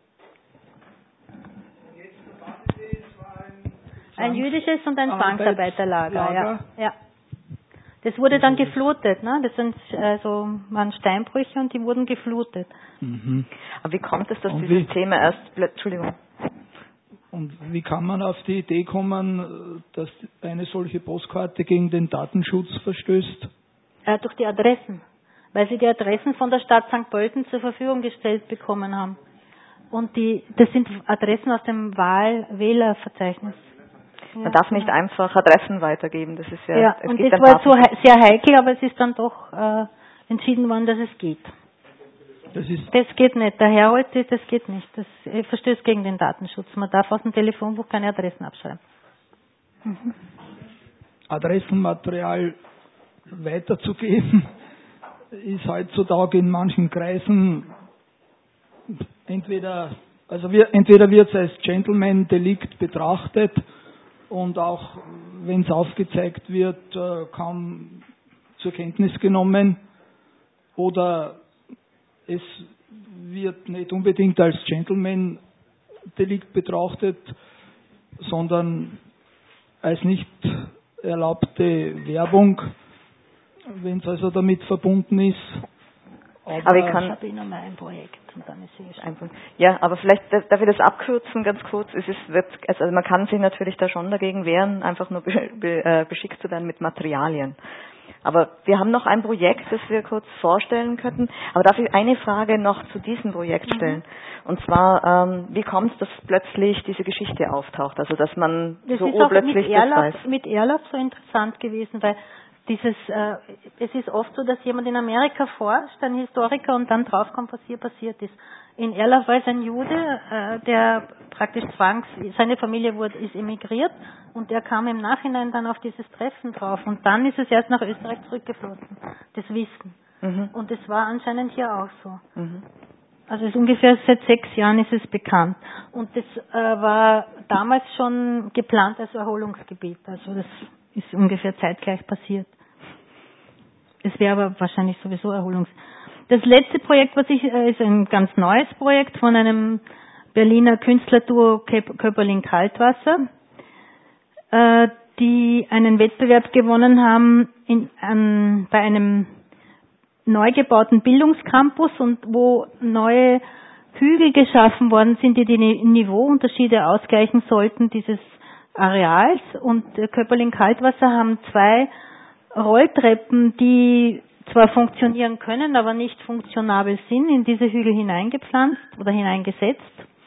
Ein jüdisches und ein Zwangsarbeiterlager, ja. Das wurde dann geflutet, ne? Das waren Steinbrüche und die wurden geflutet. Mhm. Aber wie kommt es, dass dieses Thema erst, Entschuldigung. Und wie kann man auf die Idee kommen, dass eine solche Postkarte gegen den Datenschutz verstößt? Durch die Adressen, weil sie die Adressen von der Stadt St. Pölten zur Verfügung gestellt bekommen haben. Und das sind Adressen aus dem Wählerverzeichnis. Man darf nicht einfach Adressen weitergeben, das ist und das war so sehr heikel, aber es ist dann doch entschieden worden, dass es geht. Das geht nicht. Der Herold, das geht nicht. Das verstößt gegen den Datenschutz. Man darf aus dem Telefonbuch keine Adressen abschreiben. Mhm. Adressenmaterial weiterzugeben ist heutzutage in manchen Kreisen entweder wird es als Gentleman-Delikt betrachtet und auch wenn es aufgezeigt wird, kaum zur Kenntnis genommen, oder es wird nicht unbedingt als Gentleman-Delikt betrachtet, sondern als nicht erlaubte Werbung, wenn es also damit verbunden ist. Aber ich habe noch mal ein Projekt und dann ist es ein Punkt. Ja, aber vielleicht darf ich das abkürzen ganz kurz. Also man kann sich natürlich da schon dagegen wehren, einfach nur beschickt zu werden mit Materialien. Aber wir haben noch ein Projekt, das wir kurz vorstellen könnten. Aber darf ich eine Frage noch zu diesem Projekt stellen? Und zwar, wie kommt es, dass plötzlich diese Geschichte auftaucht? Also dass man das so ist auch urplötzlich mit das weiß. Mit Erlaub so interessant gewesen, weil es ist oft so, dass jemand in Amerika forscht, ein Historiker, und dann draufkommt, was hier passiert ist. In Erlauf war es ein Jude, der praktisch seine Familie ist emigriert, und der kam im Nachhinein dann auf dieses Treffen drauf, und dann ist es erst nach Österreich zurückgeflossen, das Wissen. Und es war anscheinend hier auch so. Also es ist ungefähr seit 6 Jahren ist es bekannt. Und das war damals schon geplant als Erholungsgebiet. Also das ist ungefähr zeitgleich passiert. Es wäre aber wahrscheinlich sowieso Das letzte Projekt, ist ein ganz neues Projekt von einem Berliner Künstlerduo Köpperling-Kaltwasser, die einen Wettbewerb gewonnen haben bei einem neu gebauten Bildungscampus, und wo neue Hügel geschaffen worden sind, die Niveauunterschiede ausgleichen sollten dieses Areals. Und Köpperling-Kaltwasser haben 2 Rolltreppen, die zwar funktionieren können, aber nicht funktionabel sind, in diese Hügel hineingepflanzt oder hineingesetzt,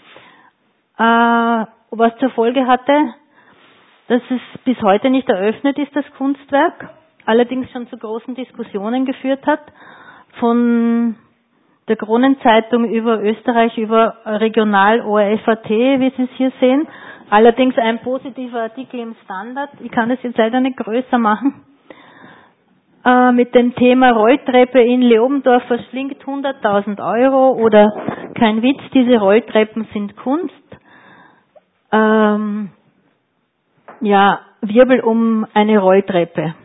was zur Folge hatte, dass es bis heute nicht eröffnet ist, das Kunstwerk, allerdings schon zu großen Diskussionen geführt hat, von der Kronenzeitung über Österreich, über regional ORF.at, wie Sie es hier sehen, allerdings ein positiver Artikel im Standard, ich kann das jetzt leider nicht größer machen, mit dem Thema Rolltreppe in Leobendorf verschlingt 100.000 € oder kein Witz, diese Rolltreppen sind Kunst. Wirbel um eine Rolltreppe.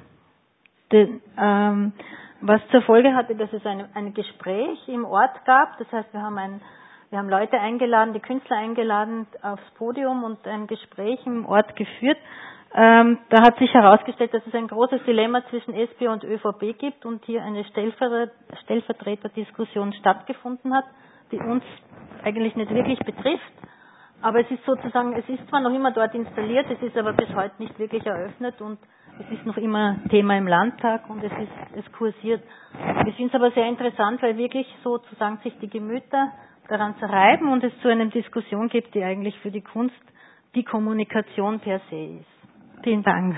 Was zur Folge hatte, dass es ein Gespräch im Ort gab. Das heißt, wir haben Leute eingeladen, die Künstler eingeladen aufs Podium und ein Gespräch im Ort geführt. Da hat sich herausgestellt, dass es ein großes Dilemma zwischen SP und ÖVP gibt und hier eine Stellvertreterdiskussion stattgefunden hat, die uns eigentlich nicht wirklich betrifft. Aber es ist sozusagen, es ist zwar noch immer dort installiert, es ist aber bis heute nicht wirklich eröffnet, und es ist noch immer Thema im Landtag und es kursiert. Ich finde es aber sehr interessant, weil wirklich sozusagen sich die Gemüter daran zerreiben und es zu einer Diskussion gibt, die eigentlich für die Kunst die Kommunikation per se ist. Vielen Dank.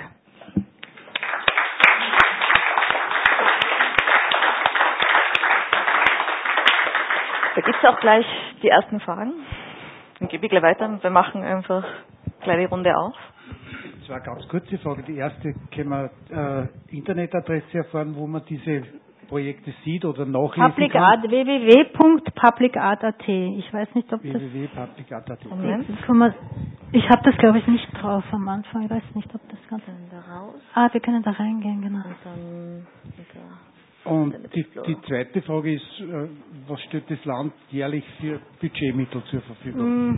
Da gibt es auch gleich die ersten Fragen. Dann gebe ich gleich weiter. Wir machen einfach gleich die Runde auf. 2 ganz kurze Fragen. Die erste, können wir Internetadresse erfahren, wo man diese Projekte sieht oder nachlesen kann? www.publicart.at. Ich weiß nicht, ob das... www.publicart.at. Ich habe das, glaube ich, nicht drauf am Anfang. Ich weiß nicht, ob das ganz... wir können da reingehen, genau. Und die zweite Frage ist, was stellt das Land jährlich für Budgetmittel zur Verfügung?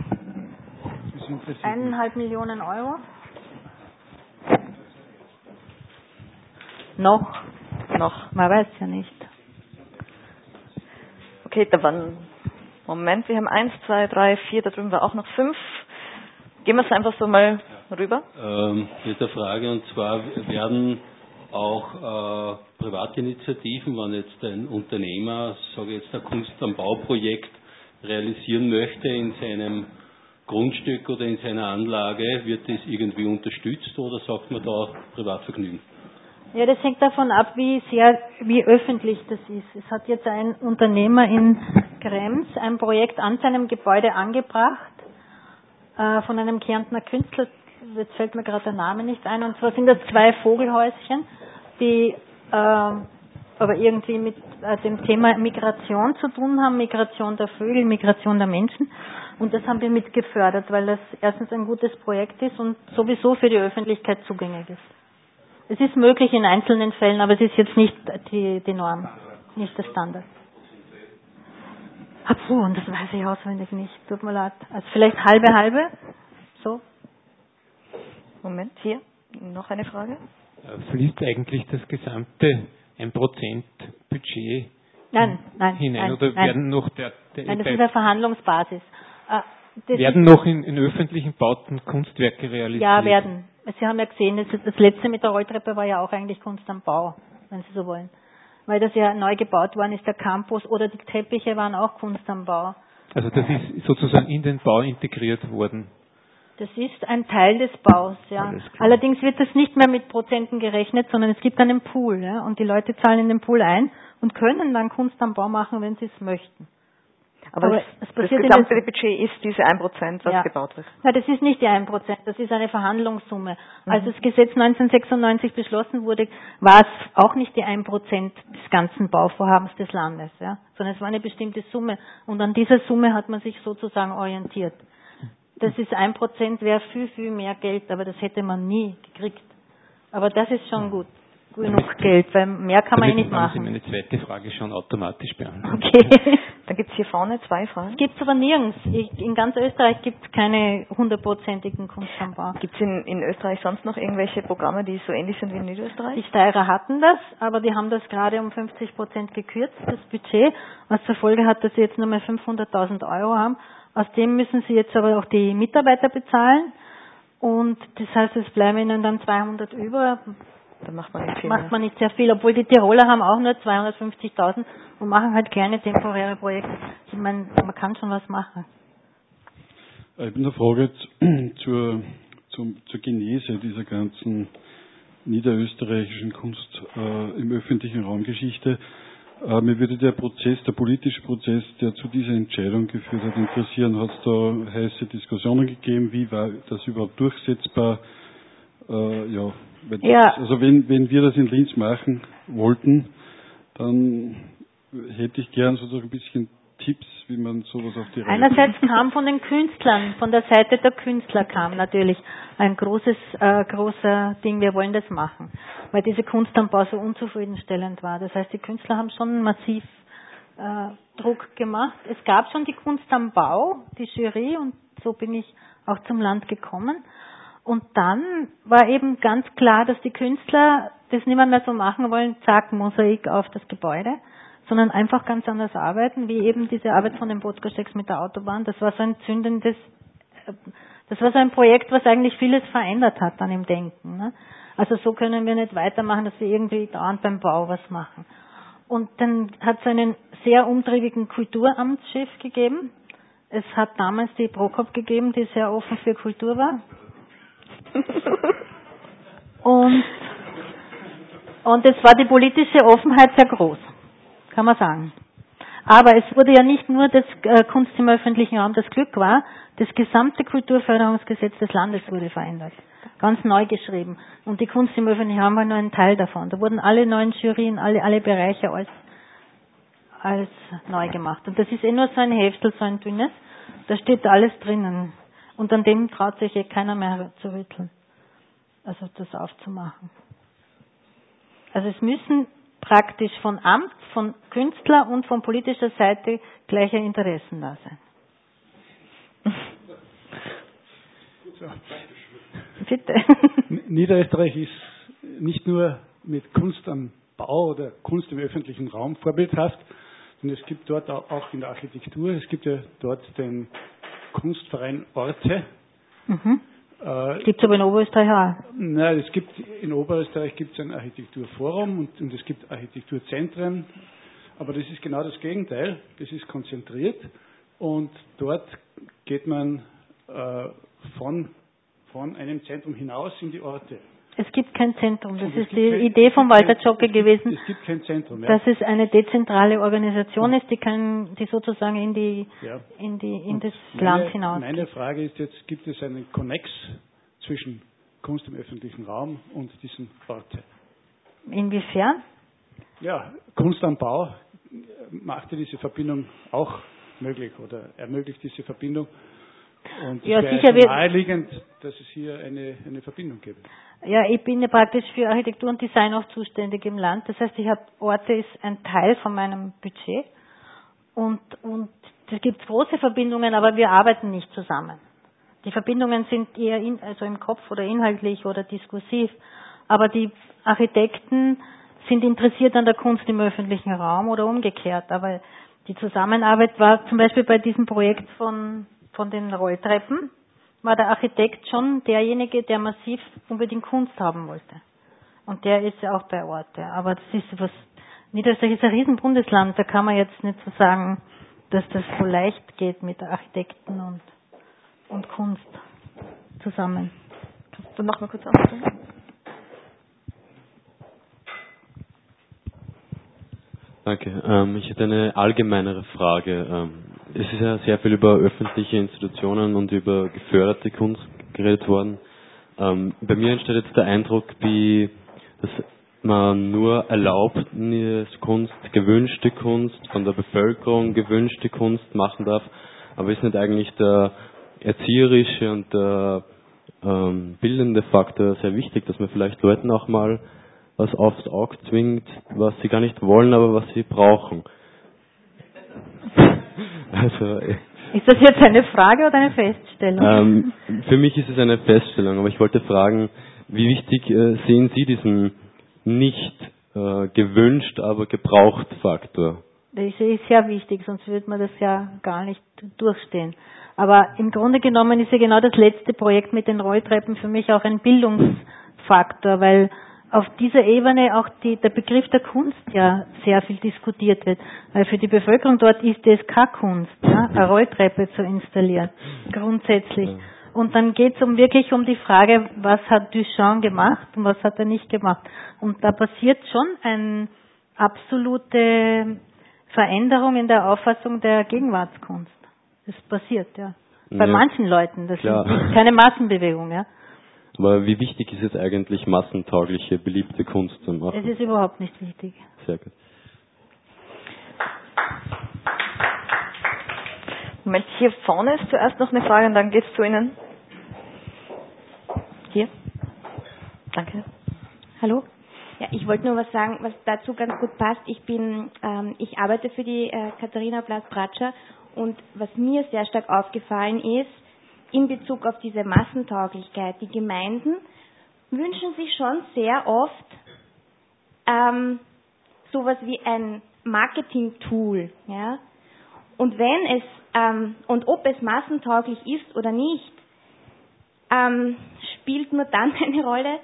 1,5 Millionen €. Noch. Man weiß ja nicht. Okay, da waren, Moment, wir haben 1, 2, 3, 4, da drüben war auch noch 5. Gehen wir es einfach so mal rüber. Mit der Frage, und zwar werden auch private Initiativen, wenn jetzt ein Unternehmer, sage ich jetzt, ein Kunst am Bauprojekt realisieren möchte in seinem Grundstück oder in seiner Anlage, wird das irgendwie unterstützt oder sagt man da Privatvergnügen? Ja, das hängt davon ab, wie öffentlich das ist. Es hat jetzt ein Unternehmer in Krems ein Projekt an seinem Gebäude angebracht, von einem Kärntner Künstler, jetzt fällt mir gerade der Name nicht ein, und zwar sind das 2 Vogelhäuschen, die aber irgendwie mit dem Thema Migration zu tun haben, Migration der Vögel, Migration der Menschen, und das haben wir mit gefördert, weil das erstens ein gutes Projekt ist und sowieso für die Öffentlichkeit zugänglich ist. Es ist möglich in einzelnen Fällen, aber es ist jetzt nicht die Norm, nicht der Standard. Und das weiß ich auswendig nicht, tut mir leid. Also vielleicht halbe, so. Moment, hier, noch eine Frage. Fließt eigentlich das gesamte 1% Budget hinein? Oder werden noch Nein, das ist eine Verhandlungsbasis. Werden noch in öffentlichen Bauten Kunstwerke realisiert? Ja, werden. Sie haben ja gesehen, das letzte mit der Rolltreppe war ja auch eigentlich Kunst am Bau, wenn Sie so wollen. Weil das ja neu gebaut worden ist, der Campus oder die Teppiche waren auch Kunst am Bau. Also das ist sozusagen in den Bau integriert worden? Das ist ein Teil des Baus, ja. Allerdings wird das nicht mehr mit Prozenten gerechnet, sondern es gibt einen Pool, ja. Und die Leute zahlen in den Pool ein und können dann Kunst am Bau machen, wenn sie es möchten. Aber das gesamte Budget ist diese 1%, was gebaut wird. Ja, das ist nicht die 1%, das ist eine Verhandlungssumme. Als das Gesetz 1996 beschlossen wurde, war es auch nicht die 1% des ganzen Bauvorhabens des Landes, ja, sondern es war eine bestimmte Summe. Und an dieser Summe hat man sich sozusagen orientiert. Das ist 1%, wäre viel, viel mehr Geld, aber das hätte man nie gekriegt. Aber das ist schon gut. Genug Geld, weil mehr kann man nicht machen. Haben Sie meine zweite Frage schon automatisch beantwortet. Okay. Dann gibt es hier vorne 2 Fragen. Es gibt es aber nirgends. In ganz Österreich gibt es keine 100%igen Kunst am Bau. Gibt es in Österreich sonst noch irgendwelche Programme, die so ähnlich sind wie in Niederösterreich? Die Steirer hatten das, aber die haben das gerade um 50% gekürzt, das Budget, was zur Folge hat, dass sie jetzt nur mehr 500.000 € haben. Aus dem müssen sie jetzt aber auch die Mitarbeiter bezahlen. Und das heißt, es bleiben ihnen dann 200 über. Da macht man nicht viel. Macht man nicht sehr viel, obwohl die Tiroler haben auch nur 250.000 und machen halt kleine temporäre Projekte. Ich meine, man kann schon was machen. Ich habe eine Frage zur Genese dieser ganzen niederösterreichischen Kunst im öffentlichen Raumgeschichte. Mir würde der politische Prozess, der zu dieser Entscheidung geführt hat, interessieren. Hat es da heiße Diskussionen gegeben? Wie war das überhaupt durchsetzbar? Also wenn wir das in Linz machen wollten, dann hätte ich gern sozusagen ein bisschen Tipps, wie man sowas auf die Reihe bringt. Einerseits kam von den Künstlern, von der Seite der Künstler kam natürlich ein großer Ding, wir wollen das machen, weil diese Kunst am Bau so unzufriedenstellend war. Das heißt, die Künstler haben schon massiv Druck gemacht. Es gab schon die Kunst am Bau, die Jury, und so bin ich auch zum Land gekommen. Und dann war eben ganz klar, dass die Künstler das nicht mehr so machen wollen, zack, Mosaik auf das Gebäude, sondern einfach ganz anders arbeiten, wie eben diese Arbeit von den Botzkoscheks mit der Autobahn. Das war so das war so ein Projekt, was eigentlich vieles verändert hat dann im Denken. Ne? Also so können wir nicht weitermachen, dass wir irgendwie dauernd beim Bau was machen. Und dann hat es einen sehr umtriebigen Kulturamtschef gegeben. Es hat damals die Prokop gegeben, die sehr offen für Kultur war. Und es war die politische Offenheit sehr groß, kann man sagen. Aber es wurde ja nicht nur das Kunst im öffentlichen Raum, das Glück war, das gesamte Kulturförderungsgesetz des Landes wurde verändert, ganz neu geschrieben. Und die Kunst im öffentlichen Raum war nur ein Teil davon. Da wurden alle neuen Jurien, alle Bereiche alles neu gemacht. Und das ist nur so ein Heftel, so ein dünnes, da steht alles drinnen. Und an dem traut sich keiner mehr zu rütteln, also das aufzumachen. Also es müssen praktisch von Amt, von Künstler und von politischer Seite gleiche Interessen da sein. So. Bitte. Niederösterreich ist nicht nur mit Kunst am Bau oder Kunst im öffentlichen Raum vorbildhaft, sondern es gibt dort auch in der Architektur, es gibt ja dort den Kunstverein Orte. Gibt es aber in Oberösterreich auch? Nein, in Oberösterreich gibt es ein Architekturforum und es gibt Architekturzentren, aber das ist genau das Gegenteil. Das ist konzentriert und dort geht man von einem Zentrum hinaus in die Orte. Es gibt kein Zentrum. Das ist die Idee von Walter Zschocke gewesen. Es gibt kein Zentrum. Ja. Dass es eine dezentrale Organisation ist, die sozusagen in das Land hinaus. Meine Frage ist jetzt, gibt es einen Konnex zwischen Kunst im öffentlichen Raum und diesen Orte? Inwiefern? Ja, Kunst am Bau machte diese Verbindung auch möglich oder ermöglicht diese Verbindung. Und es wäre naheliegend, dass es hier eine Verbindung gibt. Ja, ich bin ja praktisch für Architektur und Design auch zuständig im Land. Das heißt, Orte ist ein Teil von meinem Budget. Und da gibt es große Verbindungen, aber wir arbeiten nicht zusammen. Die Verbindungen sind eher im Kopf oder inhaltlich oder diskursiv. Aber die Architekten sind interessiert an der Kunst im öffentlichen Raum oder umgekehrt. Aber die Zusammenarbeit war zum Beispiel bei diesem Projekt von den Rolltreppen, war der Architekt schon derjenige, der massiv unbedingt Kunst haben wollte. Und der ist ja auch bei Orte. Aber das ist Niederösterreich ist ein Riesenbundesland, da kann man jetzt nicht so sagen, dass das so leicht geht mit Architekten und Kunst. zusammen. Dann machen wir kurz auf. Danke. Ich hätte eine allgemeinere Frage. Es ist ja sehr viel über öffentliche Institutionen und über geförderte Kunst geredet worden. Bei mir entsteht jetzt der Eindruck, dass man nur Erlaubniskunst, gewünschte Kunst, von der Bevölkerung gewünschte Kunst machen darf, aber ist nicht eigentlich der erzieherische und der bildende Faktor sehr wichtig, dass man vielleicht Leuten auch mal was aufs Auge zwingt, was sie gar nicht wollen, aber was sie brauchen. Also, ist das jetzt eine Frage oder eine Feststellung? Für mich ist es eine Feststellung, aber ich wollte fragen, wie wichtig sehen Sie diesen nicht gewünscht, aber gebraucht Faktor? Das ist sehr wichtig, sonst würde man das ja gar nicht durchstehen. Aber im Grunde genommen ist ja genau das letzte Projekt mit den Rolltreppen für mich auch ein Bildungsfaktor, weil auf dieser Ebene auch der Begriff der Kunst ja sehr viel diskutiert wird. Weil für die Bevölkerung dort ist es keine Kunst, ja, eine Rolltreppe zu installieren, grundsätzlich. Und dann geht es wirklich um die Frage, was hat Duchamp gemacht und was hat er nicht gemacht. Und da passiert schon eine absolute Veränderung in der Auffassung der Gegenwartskunst. Das passiert, ja. Bei manchen Leuten. Das ist keine Massenbewegung, ja. Aber wie wichtig ist es eigentlich, massentaugliche, beliebte Kunst zu machen? Es ist überhaupt nicht wichtig. Sehr gut. Moment, hier vorne ist zuerst noch eine Frage und dann geht's zu Ihnen. Hier. Danke. Hallo? Ja, ich wollte nur was sagen, was dazu ganz gut passt. Ich arbeite für die Katharina Blas-Bratscher und was mir sehr stark aufgefallen ist, in Bezug auf diese Massentauglichkeit, die Gemeinden wünschen sich schon sehr oft sowas wie ein Marketing-Tool, ja. Und wenn es und ob es massentauglich ist oder nicht, spielt nur dann eine Rolle,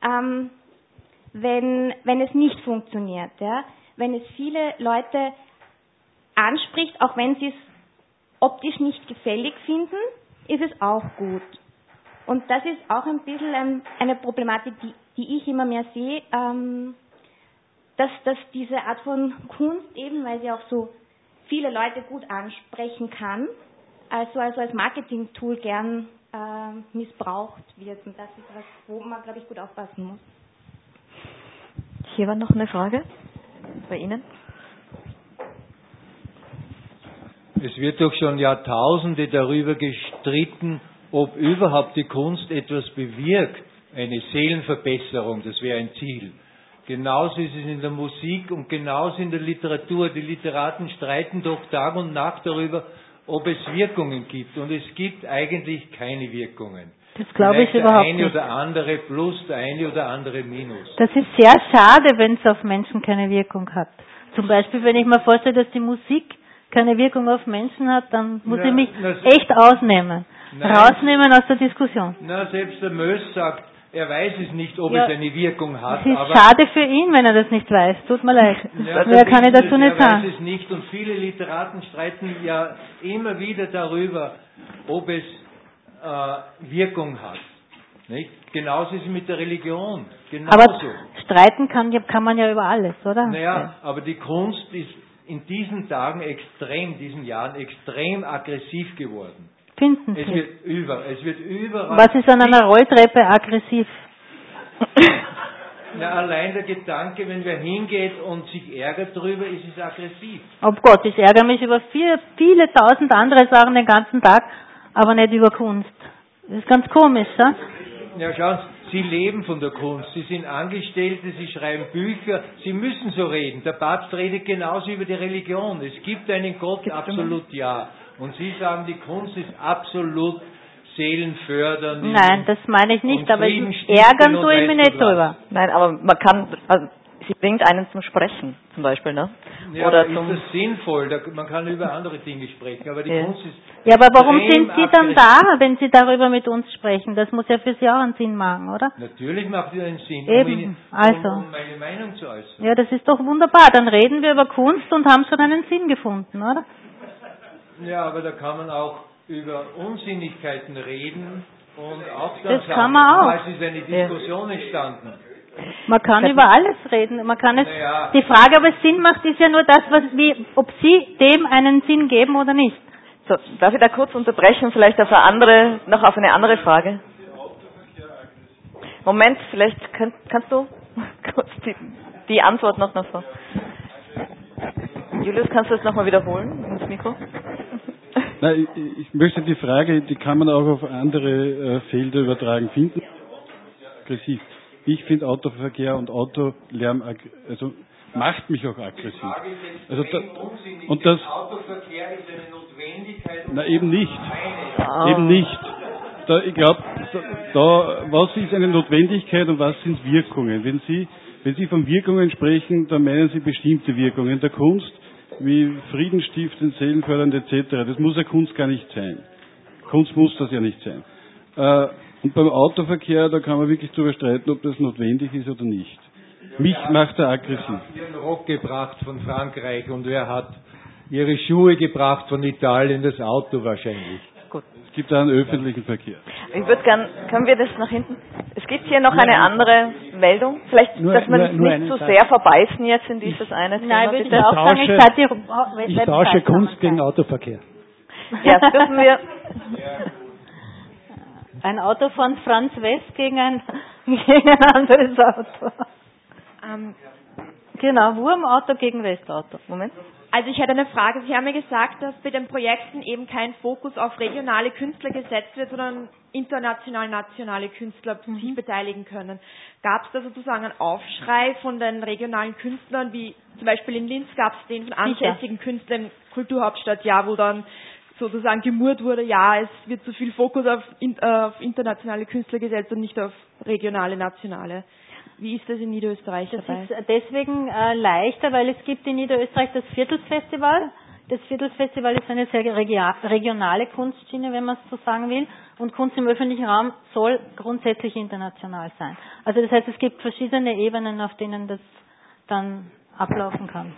wenn es nicht funktioniert, ja. Wenn es viele Leute anspricht, auch wenn sie es optisch nicht gefällig finden, ist es auch gut. Und das ist auch ein bisschen eine Problematik, die ich immer mehr sehe, dass diese Art von Kunst eben, weil sie auch so viele Leute gut ansprechen kann, also als Marketing-Tool gern missbraucht wird. Und das ist was, wo man, glaube ich, gut aufpassen muss. Hier war noch eine Frage bei Ihnen. Es wird doch schon Jahrtausende darüber gestritten, ob überhaupt die Kunst etwas bewirkt, eine Seelenverbesserung, das wäre ein Ziel. Genauso ist es in der Musik und genauso in der Literatur. Die Literaten streiten doch Tag und Nacht darüber, ob es Wirkungen gibt. Und es gibt eigentlich keine Wirkungen. Das glaube ich überhaupt nicht. Der eine oder andere plus, der eine oder andere minus. Das ist sehr schade, wenn es auf Menschen keine Wirkung hat. Zum Beispiel, wenn ich mir vorstelle, dass die Musik keine Wirkung auf Menschen hat, dann muss ich mich echt rausnehmen aus der Diskussion. Na, selbst der Mös sagt, er weiß es nicht, ob es eine Wirkung hat. Es ist schade für ihn, wenn er das nicht weiß. Tut mir leid. Mehr kann ich dazu nicht sagen. Er weiß es nicht und viele Literaten streiten ja immer wieder darüber, ob es Wirkung hat. Nicht? Genauso ist es mit der Religion. Genauso. Aber streiten kann man ja über alles, oder? Naja, aber die Kunst ist in diesen Tagen diesen Jahren extrem aggressiv geworden. Finden Sie? Es wird überall. Was ist an einer Rolltreppe aggressiv? Na, allein der Gedanke, wenn wer hingeht und sich ärgert darüber, ist es aggressiv. Oh Gott, ich ärgere mich über viele tausend andere Sachen den ganzen Tag, aber nicht über Kunst. Das ist ganz komisch, ja? Ja, schauen Sie, Sie leben von der Kunst. Sie sind Angestellte, Sie schreiben Bücher, Sie müssen so reden. Der Papst redet genauso über die Religion. Es gibt einen Gott, absolut ja. Und Sie sagen, die Kunst ist absolut seelenfördernd. Nein, das meine ich nicht, aber ärgern tue ich mich nicht drüber. Nein, aber man kann, also sie bringt einen zum Sprechen, zum Beispiel, ne? Ja, oder ist das sinnvoll? Man kann über andere Dinge sprechen, aber die Kunst ist. Ja, aber warum sind Sie dann da, wenn Sie darüber mit uns sprechen? Das muss ja für Sie auch einen Sinn machen, oder? Natürlich macht es einen Sinn, eben, um meine Meinung zu äußern. Ja, das ist doch wunderbar. Dann reden wir über Kunst und haben schon einen Sinn gefunden, oder? Ja, aber da kann man auch über Unsinnigkeiten reden, Und auch das kann man auch. Es ist eine Diskussion entstanden. Man kann über alles reden. Man kann es. Die Frage, ob es Sinn macht, ist ja nur das, ob Sie dem einen Sinn geben oder nicht. So, darf ich da kurz unterbrechen, vielleicht noch auf eine andere Frage? Moment, vielleicht kannst du kurz die Antwort noch so. Julius, kannst du das nochmal wiederholen ins Mikro? Nein, ich möchte die Frage, die kann man auch auf andere Felder übertragen, finden. Aggressiv. Ich finde Autoverkehr und Autolärm, also macht mich auch aggressiv. Also und das Autoverkehr ist eine Notwendigkeit. Na eben nicht. Eben nicht. Ich glaube, was ist eine Notwendigkeit und was sind Wirkungen? Wenn Sie von Wirkungen sprechen, dann meinen Sie bestimmte Wirkungen der Kunst, wie friedenstiftend, seelenfördernd etc. Das muss ja Kunst gar nicht sein. Kunst muss das ja nicht sein. Und beim Autoverkehr, da kann man wirklich darüber streiten, ob das notwendig ist oder nicht. Mich macht er aggressiv. Wer hat ihren Rock gebracht von Frankreich und wer hat ihre Schuhe gebracht von Italien, das Auto wahrscheinlich. Gut. Es gibt da einen öffentlichen Verkehr. Ich würde gern, können wir das nach hinten? Es gibt hier noch eine andere Meldung. Vielleicht, dass wir nicht so sehr verbeißen jetzt in dieses eine Thema. Nein, würde ich auch sagen, ich tausche Kunst gegen Autoverkehr. Ja, das dürfen wir. Ein Auto von Franz West gegen ein anderes Auto. Genau, Wurmauto gegen Westauto. Moment. Also ich hätte eine Frage. Sie haben ja gesagt, dass bei den Projekten eben kein Fokus auf regionale Künstler gesetzt wird, sondern international nationale Künstler sich beteiligen können. Gab es da sozusagen einen Aufschrei von den regionalen Künstlern, wie zum Beispiel in Linz gab es den von ansässigen Künstlern im Kulturhauptstadtjahr, wo dann sozusagen gemurrt wurde, ja, es wird zu viel Fokus auf internationale Künstler gesetzt und nicht auf regionale, nationale. Wie ist das in Niederösterreich dabei? Das ist deswegen leichter, weil es gibt in Niederösterreich das Viertelsfestival. Das Viertelsfestival ist eine sehr regionale Kunstschiene, wenn man es so sagen will. Und Kunst im öffentlichen Raum soll grundsätzlich international sein. Also das heißt, es gibt verschiedene Ebenen, auf denen das dann ablaufen kann.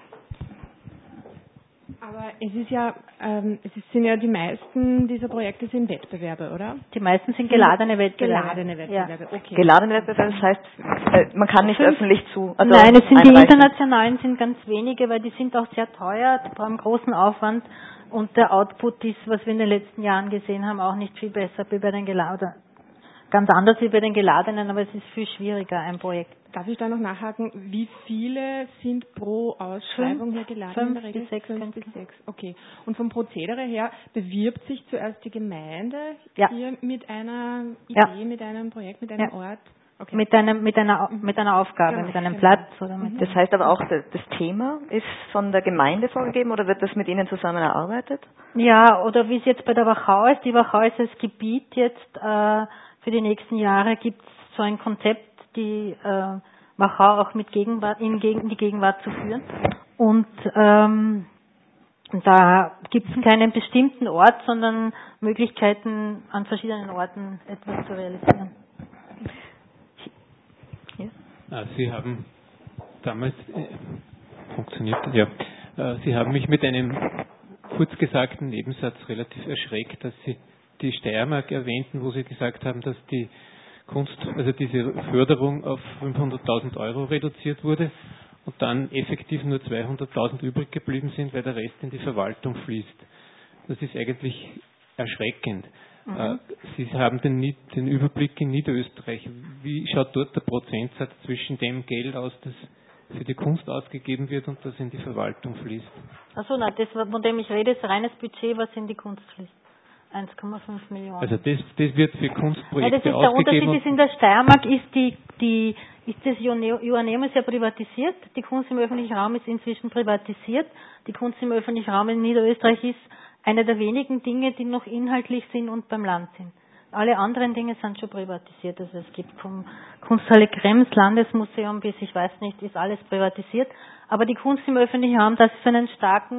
Aber es ist ja, sind ja die meisten dieser Projekte sind Wettbewerbe, oder? Die meisten sind geladene Wettbewerbe. Geladene Wettbewerbe, okay. Geladene Wettbewerbe, das heißt, man kann nicht öffentlich zu. Also nein, es sind die internationalen sind ganz wenige, weil die sind auch sehr teuer, die brauchen großen Aufwand und der Output ist, was wir in den letzten Jahren gesehen haben, auch nicht viel besser wie bei den geladenen. Ganz anders wie bei den geladenen, aber es ist viel schwieriger, ein Projekt. Darf ich da noch nachhaken, wie viele sind pro Ausschreibung hier geladen? 5 bis 6. 5 bis 6, okay. Und vom Prozedere her bewirbt sich zuerst die Gemeinde hier mit einer Idee, mit einem Projekt, mit einem Ort? Okay. Mit einer Aufgabe, mit einem Platz oder mit. Das heißt aber auch, das Thema ist von der Gemeinde vorgegeben oder wird das mit Ihnen zusammen erarbeitet? Ja, oder wie es jetzt bei der Wachau ist. Die Wachau ist als Gebiet jetzt für die nächsten Jahre gibt es so ein Konzept, die Wachau auch mit die Gegenwart zu führen. Und da gibt es keinen bestimmten Ort, sondern Möglichkeiten, an verschiedenen Orten etwas zu realisieren. Sie haben damals Sie haben mich mit einem kurz gesagten Nebensatz relativ erschreckt, dass Sie die Steiermark erwähnten, wo Sie gesagt haben, dass die Kunst, also diese Förderung auf 500.000 Euro reduziert wurde und dann effektiv nur 200.000 übrig geblieben sind, weil der Rest in die Verwaltung fließt. Das ist eigentlich erschreckend. Sie haben den Überblick in Niederösterreich. Wie schaut dort der Prozentsatz zwischen dem Geld aus, das für die Kunst ausgegeben wird und das in die Verwaltung fließt? Achso, nein, das, von dem ich rede, ist reines Budget, was in die Kunst fließt. 1,5 Millionen. Also das wird für Kunstprojekte ausgegeben. Der Unterschied ist, in der Steiermark ist das Joanneum ja privatisiert. Die Kunst im öffentlichen Raum ist inzwischen privatisiert. Die Kunst im öffentlichen Raum in Niederösterreich ist eine der wenigen Dinge, die noch inhaltlich sind und beim Land sind. Alle anderen Dinge sind schon privatisiert. Also es gibt vom Kunsthalle Krems, Landesmuseum bis ich weiß nicht, ist alles privatisiert. Aber die Kunst im öffentlichen Raum, das so eine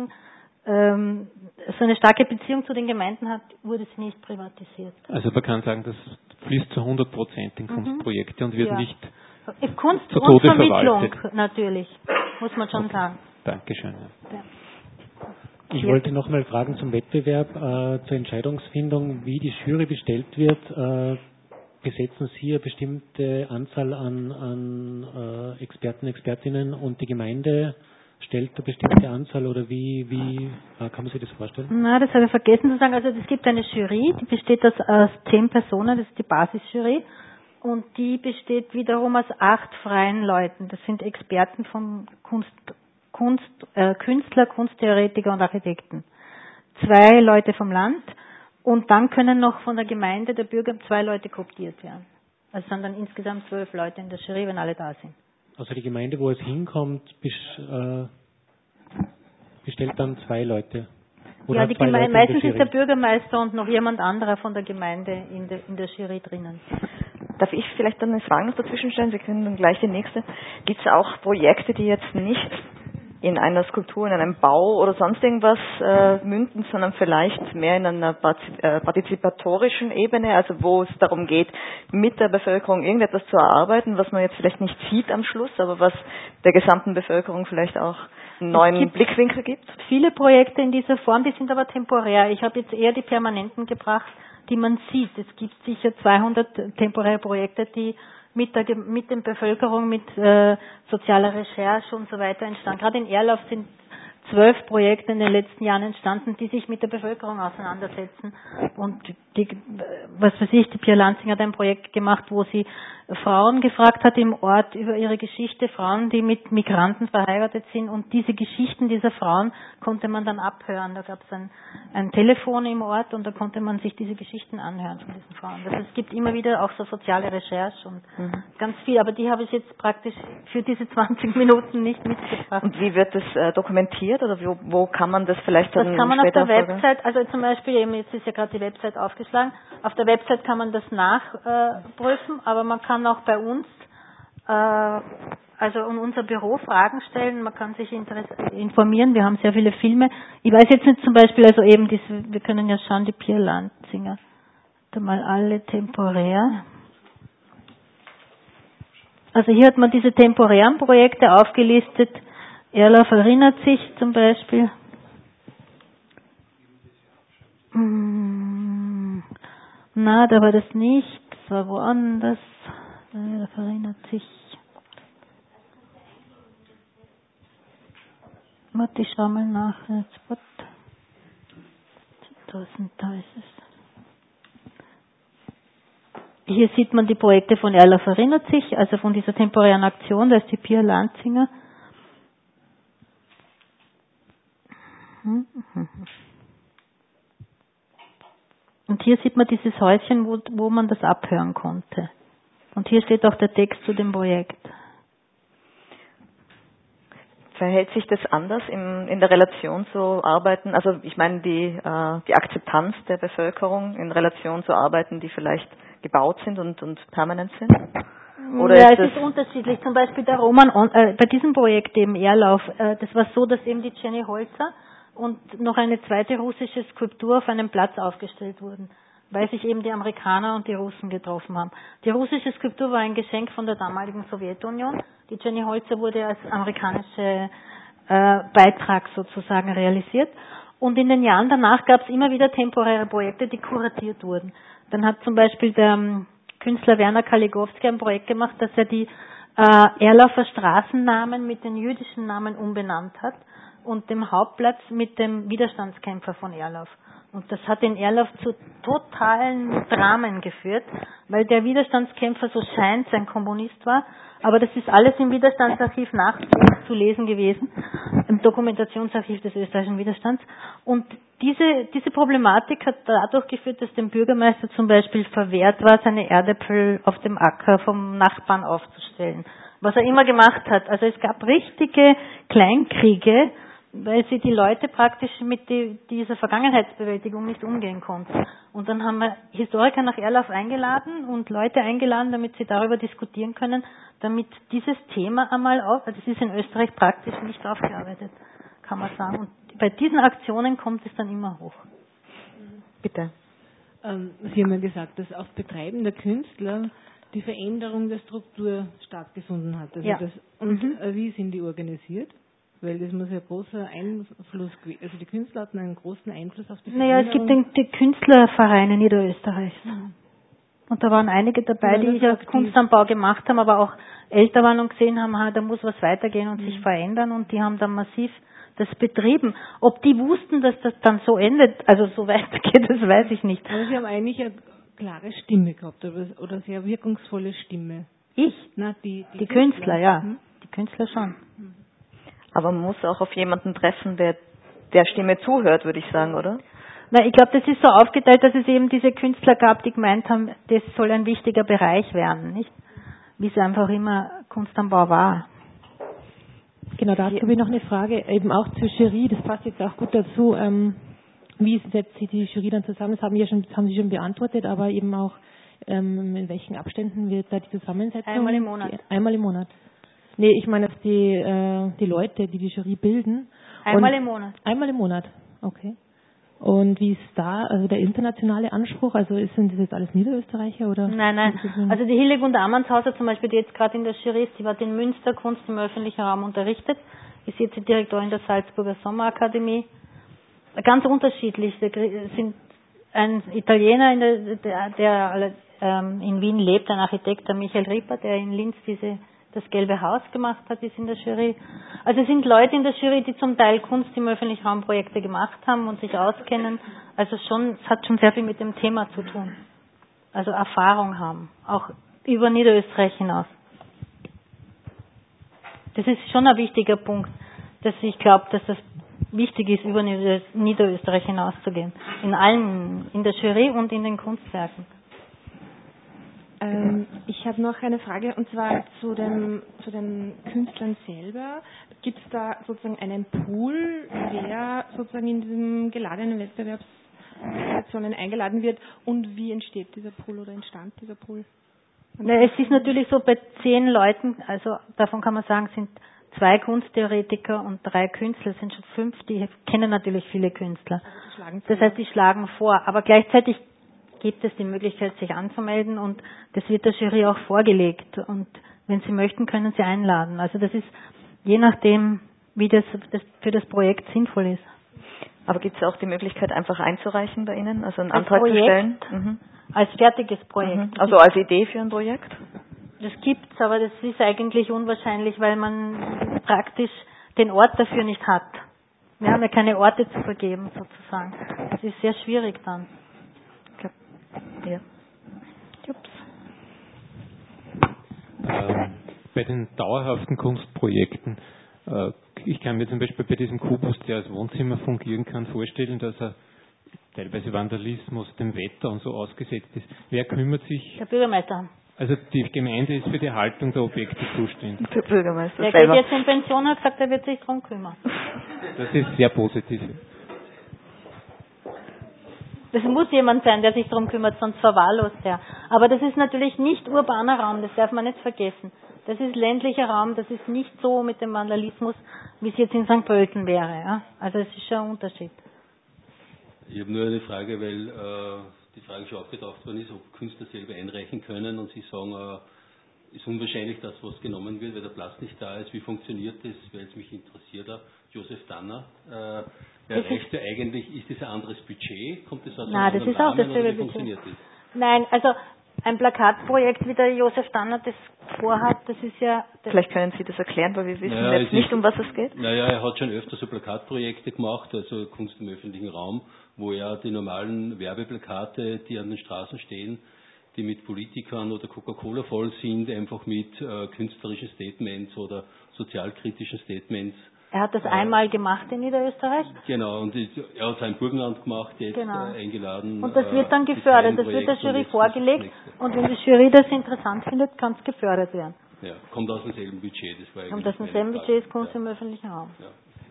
starke Beziehung zu den Gemeinden hat, wurde sie nicht privatisiert. Also man kann sagen, das fließt zu 100% in Kunstprojekte und wird nicht Kunst zu und Tode Vermittlung verwaltet. Natürlich, muss man schon sagen. Dankeschön. Ja. Ich wollte noch mal fragen zum Wettbewerb, zur Entscheidungsfindung, wie die Jury bestellt wird. Besetzen Sie eine bestimmte Anzahl an Experten, Expertinnen und die Gemeinde stellt eine bestimmte Anzahl oder wie kann man sich das vorstellen? Na, das habe ich vergessen zu sagen. Also es gibt eine Jury, die besteht aus 10 Personen, das ist die Basisjury. Und die besteht wiederum aus 8 freien Leuten. Das sind Experten von Künstler, Kunsttheoretiker und Architekten. 2 Leute vom Land und dann können noch von der Gemeinde, der Bürger, 2 Leute kooptiert werden. Also sind dann insgesamt 12 Leute in der Jury, wenn alle da sind. Also die Gemeinde, wo es hinkommt, bestellt dann 2 Leute? Oder ja, die Gemeinde, meistens ist der Bürgermeister und noch jemand anderer von der Gemeinde in der Jury drinnen. Darf ich vielleicht dann eine Frage noch dazwischen stellen? Sie können dann gleich die nächste. Gibt es auch Projekte, die jetzt nicht in einer Skulptur, in einem Bau oder sonst irgendwas münden, sondern vielleicht mehr in einer partizipatorischen Ebene, also wo es darum geht, mit der Bevölkerung irgendetwas zu erarbeiten, was man jetzt vielleicht nicht sieht am Schluss, aber was der gesamten Bevölkerung vielleicht auch einen neuen Blickwinkel gibt? Viele Projekte in dieser Form, die sind aber temporär. Ich habe jetzt eher die permanenten gebracht, die man sieht. Es gibt sicher 200 temporäre Projekte, die mit der Bevölkerung, mit sozialer Recherche und so weiter entstanden. Gerade in Erlauf sind 12 Projekte in den letzten Jahren entstanden, die sich mit der Bevölkerung auseinandersetzen. Und die Pia Lanzinger hat ein Projekt gemacht, wo sie Frauen gefragt hat im Ort über ihre Geschichte, Frauen, die mit Migranten verheiratet sind. Und diese Geschichten dieser Frauen konnte man dann abhören. Da gab es ein Telefon im Ort und da konnte man sich diese Geschichten anhören von diesen Frauen. Also es gibt immer wieder auch so soziale Recherche und ganz viel. Aber die habe ich jetzt praktisch für diese 20 Minuten nicht mitgebracht. Und wie wird das dokumentiert oder wo kann man das vielleicht dann später? Das kann man auf der Folge? Website, also zum Beispiel, eben jetzt ist ja gerade die Website aufgeschlagen, auf der Website kann man das nachprüfen, aber man kann auch bei uns, also in unser Büro Fragen stellen, man kann sich informieren, wir haben sehr viele Filme. Ich weiß jetzt nicht zum Beispiel, also eben wir können ja schauen, die Pia Lanzinger, da mal alle temporär. Also hier hat man diese temporären Projekte aufgelistet. Erlauf erinnert sich zum Beispiel. Na, da war das nicht. Das war woanders. Erlauf erinnert sich. Warte, ich schau mal nach. 2000, da ist es. Hier sieht man die Projekte von Erlauf erinnert sich, also von dieser temporären Aktion, da ist die Pia Lanzinger. Und hier sieht man dieses Häuschen, wo man das abhören konnte. Und hier steht auch der Text zu dem Projekt. Verhält sich das anders in der Relation zu Arbeiten? Also ich meine die Akzeptanz der Bevölkerung in Relation zu Arbeiten, die vielleicht gebaut sind und permanent sind? Oder ja, es ist unterschiedlich. Zum Beispiel der Roman, bei diesem Projekt eben Erlauf, das war so, dass eben die Jenny Holzer und noch eine zweite russische Skulptur auf einem Platz aufgestellt wurden, weil sich eben die Amerikaner und die Russen getroffen haben. Die russische Skulptur war ein Geschenk von der damaligen Sowjetunion. Die Jenny Holzer wurde als amerikanischer Beitrag sozusagen realisiert. Und in den Jahren danach gab es immer wieder temporäre Projekte, die kuratiert wurden. Dann hat zum Beispiel der Künstler Werner Kaligowski ein Projekt gemacht, dass er die Erlaufer Straßennamen mit den jüdischen Namen umbenannt hat und dem Hauptplatz mit dem Widerstandskämpfer von Erlauf. Und das hat in Erlauf zu totalen Dramen geführt, weil der Widerstandskämpfer, so scheint, ein Kommunist war. Aber das ist alles im Widerstandsarchiv nachzulesen gewesen, im Dokumentationsarchiv des österreichischen Widerstands. Und diese Problematik hat dadurch geführt, dass dem Bürgermeister zum Beispiel verwehrt war, seine Erdäpfel auf dem Acker vom Nachbarn aufzustellen. Was er immer gemacht hat. Also es gab richtige Kleinkriege, weil sie die Leute praktisch mit dieser Vergangenheitsbewältigung nicht umgehen konnten. Und dann haben wir Historiker nach Erlauf eingeladen und Leute eingeladen, damit sie darüber diskutieren können, damit dieses Thema einmal das ist in Österreich praktisch nicht aufgearbeitet, kann man sagen. Und bei diesen Aktionen kommt es dann immer hoch. Bitte. Sie haben ja gesagt, dass auf Betreiben der Künstler die Veränderung der Struktur stattgefunden hat. Also ja. Wie sind die organisiert? weil das muss ja großer Einfluss, also die Künstler hatten einen großen Einfluss auf die Naja, es gibt die Künstlervereine Niederösterreichs. Und da waren einige dabei, die ja Kunst am Bau gemacht haben, aber auch älter waren und gesehen haben, da muss was weitergehen und sich verändern, und die haben dann massiv das betrieben. Ob die wussten, dass das dann so endet, also so weitergeht, das weiß ich nicht. Aber sie haben eigentlich eine klare Stimme gehabt, oder sehr wirkungsvolle Stimme. Ich? Na, die Künstler, ja. Die Künstler schon. Aber man muss auch auf jemanden treffen, der Stimme zuhört, würde ich sagen, oder? Na, ich glaube, das ist so aufgeteilt, dass es eben diese Künstler gab, die gemeint haben, das soll ein wichtiger Bereich werden, nicht? Wie es einfach immer Kunst am Bau war. Genau, dazu habe ich noch eine Frage, eben auch zur Jury, das passt jetzt auch gut dazu. Wie setzt sich die Jury dann zusammen? Das haben Sie schon beantwortet, aber eben auch, in welchen Abständen wird da die Zusammensetzung? Einmal im Monat. Einmal im Monat. Nee, ich meine, dass die Leute, die Jury bilden. Einmal im Monat. Einmal im Monat, okay. Und wie ist da, also der internationale Anspruch? Also sind das jetzt alles Niederösterreicher oder? Nein. Also die Hildegund Amandshauser zum Beispiel, die jetzt gerade in der Jury ist, die hat in Münster Kunst im öffentlichen Raum unterrichtet, ist jetzt die Direktorin der Salzburger Sommerakademie. Ganz unterschiedlich. Da sind ein Italiener, der in Wien lebt, ein Architekt, der Michael Ripper, der in Linz das Gelbe Haus gemacht hat, ist in der Jury. Also es sind Leute in der Jury, die zum Teil Kunst im öffentlichen Raum Projekte gemacht haben und sich auskennen. Also es hat schon sehr viel mit dem Thema zu tun. Also Erfahrung haben, auch über Niederösterreich hinaus. Das ist schon ein wichtiger Punkt, dass ich glaube, dass das wichtig ist, über Niederösterreich hinauszugehen. In der Jury und in den Kunstwerken. Ich habe noch eine Frage, und zwar zu den Künstlern selber. Gibt es da sozusagen einen Pool, wer sozusagen in diesen geladenen Wettbewerbssituationen eingeladen wird, und wie entsteht dieser Pool oder entstand dieser Pool? Es ist natürlich so, bei 10 Leuten, also davon kann man sagen, sind 2 Kunsttheoretiker und 3 Künstler, sind schon 5, die kennen natürlich viele Künstler. Das heißt, die schlagen vor, aber gleichzeitig gibt es die Möglichkeit, sich anzumelden, und das wird der Jury auch vorgelegt, und wenn Sie möchten, können Sie einladen. Also das ist je nachdem, wie das für das Projekt sinnvoll ist. Aber gibt es auch die Möglichkeit, einfach einzureichen bei Ihnen, also einen Antrag zu stellen? Als fertiges Projekt. Also als Idee für ein Projekt? Das gibt's, aber das ist eigentlich unwahrscheinlich, weil man praktisch den Ort dafür nicht hat. Wir haben ja keine Orte zu vergeben, sozusagen. Das ist sehr schwierig dann. Ja. Bei den dauerhaften Kunstprojekten, ich kann mir zum Beispiel bei diesem Kubus, der als Wohnzimmer fungieren kann, vorstellen, dass er teilweise Vandalismus, dem Wetter und so ausgesetzt ist. Wer kümmert sich? Der Bürgermeister. Also die Gemeinde ist für die Erhaltung der Objekte zuständig. Der Bürgermeister selber. Der geht jetzt in Pension, hat gesagt, er wird sich darum kümmern. Das ist sehr positiv. Das muss jemand sein, der sich darum kümmert, sonst verwahrlost er. Aber das ist natürlich nicht urbaner Raum, das darf man nicht vergessen. Das ist ländlicher Raum, das ist nicht so mit dem Vandalismus, wie es jetzt in St. Pölten wäre. Ja? Also es ist schon ein Unterschied. Ich habe nur eine Frage, weil die Frage schon aufgetaucht worden ist, ob Künstler selber einreichen können, und Sie sagen, ist unwahrscheinlich, dass was genommen wird, weil der Platz nicht da ist. Wie funktioniert das, weil es mich interessiert hat? Josef Danner, wer reicht ja eigentlich, ist das ein anderes Budget? Kommt das aus einem anderen das ist auch dasselbe Budget. Funktioniert das? Nein, also ein Plakatprojekt, wie der Josef Danner das vorhat, das ist ja... Vielleicht können Sie das erklären, weil wir wissen jetzt nicht, um was es geht. Naja, er hat schon öfter so Plakatprojekte gemacht, also Kunst im öffentlichen Raum, wo er die normalen Werbeplakate, die an den Straßen stehen, die mit Politikern oder Coca-Cola voll sind, einfach mit künstlerischen Statements oder sozialkritischen Statements. Er hat das einmal gemacht in Niederösterreich. Genau, und er hat sein Burgenland gemacht, jetzt eingeladen. Und das wird dann gefördert, das wird der Jury vorgelegt, und wenn die Jury das interessant findet, kann es gefördert werden. Ja, kommt aus demselben Budget. Das war kommt aus demselben Budget, ist Kunst im öffentlichen Raum. Ja.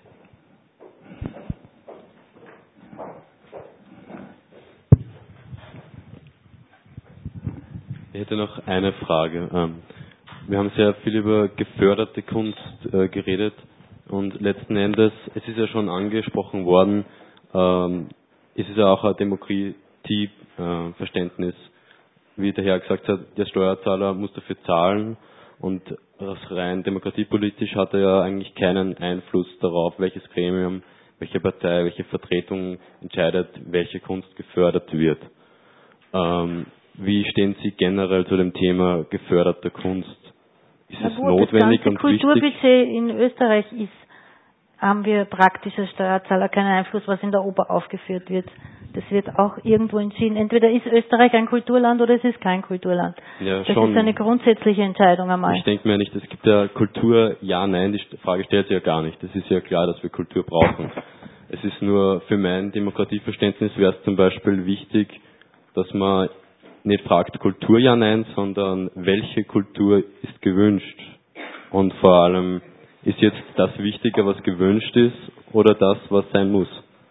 Ich hätte noch eine Frage. Wir haben sehr viel über geförderte Kunst geredet, und letzten Endes, es ist ja schon angesprochen worden, es ist ja auch ein Demokratieverständnis, wie der Herr gesagt hat, der Steuerzahler muss dafür zahlen, Und rein demokratiepolitisch hat er ja eigentlich keinen Einfluss darauf, welches Gremium, welche Partei, welche Vertretung entscheidet, welche Kunst gefördert wird. Wie stehen Sie generell zu dem Thema geförderte Kunst? Ist es notwendig und wichtig? Das Kulturbudget in Österreich haben wir praktisch als Steuerzahler keinen Einfluss, was in der Oper aufgeführt wird. Das wird auch irgendwo entschieden. Entweder ist Österreich ein Kulturland oder es ist kein Kulturland. Ja, das schon. ist eine grundsätzliche Entscheidung einmal. Ich denke mir nicht, es gibt ja Kultur, ja, nein, die Frage stellt sich ja gar nicht. Es ist ja klar, dass wir Kultur brauchen. Es ist nur für mein Demokratieverständnis wäre es zum Beispiel wichtig, dass man nicht fragt Kultur, ja, nein, sondern welche Kultur ist gewünscht? Und vor allem, ist jetzt das wichtiger, was gewünscht ist, oder das, was sein muss?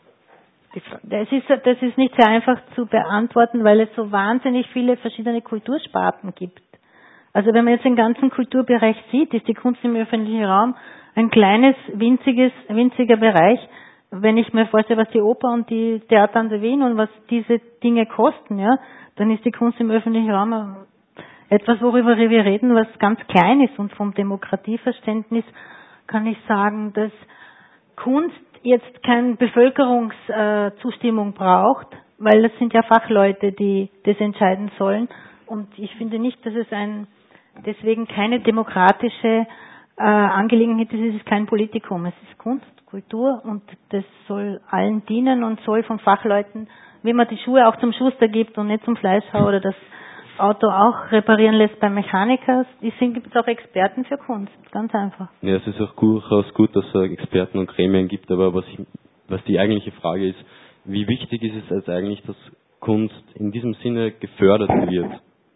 Das ist nicht sehr einfach zu beantworten, weil es so wahnsinnig viele verschiedene Kultursparten gibt. Also wenn man jetzt den ganzen Kulturbereich sieht, ist die Kunst im öffentlichen Raum ein kleines, winziger Bereich. Wenn ich mir vorstelle, was die Oper und die Theater an der Wien und was diese Dinge kosten, ja, dann ist die Kunst im öffentlichen Raum etwas, worüber wir reden, was ganz klein ist. Und vom Demokratieverständnis kann ich sagen, dass Kunst jetzt keine Bevölkerungszustimmung braucht, weil das sind ja Fachleute, die das entscheiden sollen. Und ich finde nicht, dass es deswegen keine demokratische Angelegenheit ist. Es ist kein Politikum. Es ist Kunst, Kultur und das soll allen dienen und soll von Fachleuten, wie man die Schuhe auch zum Schuster gibt und nicht zum Fleischhauer oder das Auto auch reparieren lässt beim Mechaniker. Gibt es auch Experten für Kunst, ganz einfach. Ja, es ist auch durchaus gut, dass es Experten und Gremien gibt, aber was die eigentliche Frage ist, wie wichtig ist es als eigentlich, dass Kunst in diesem Sinne gefördert wird?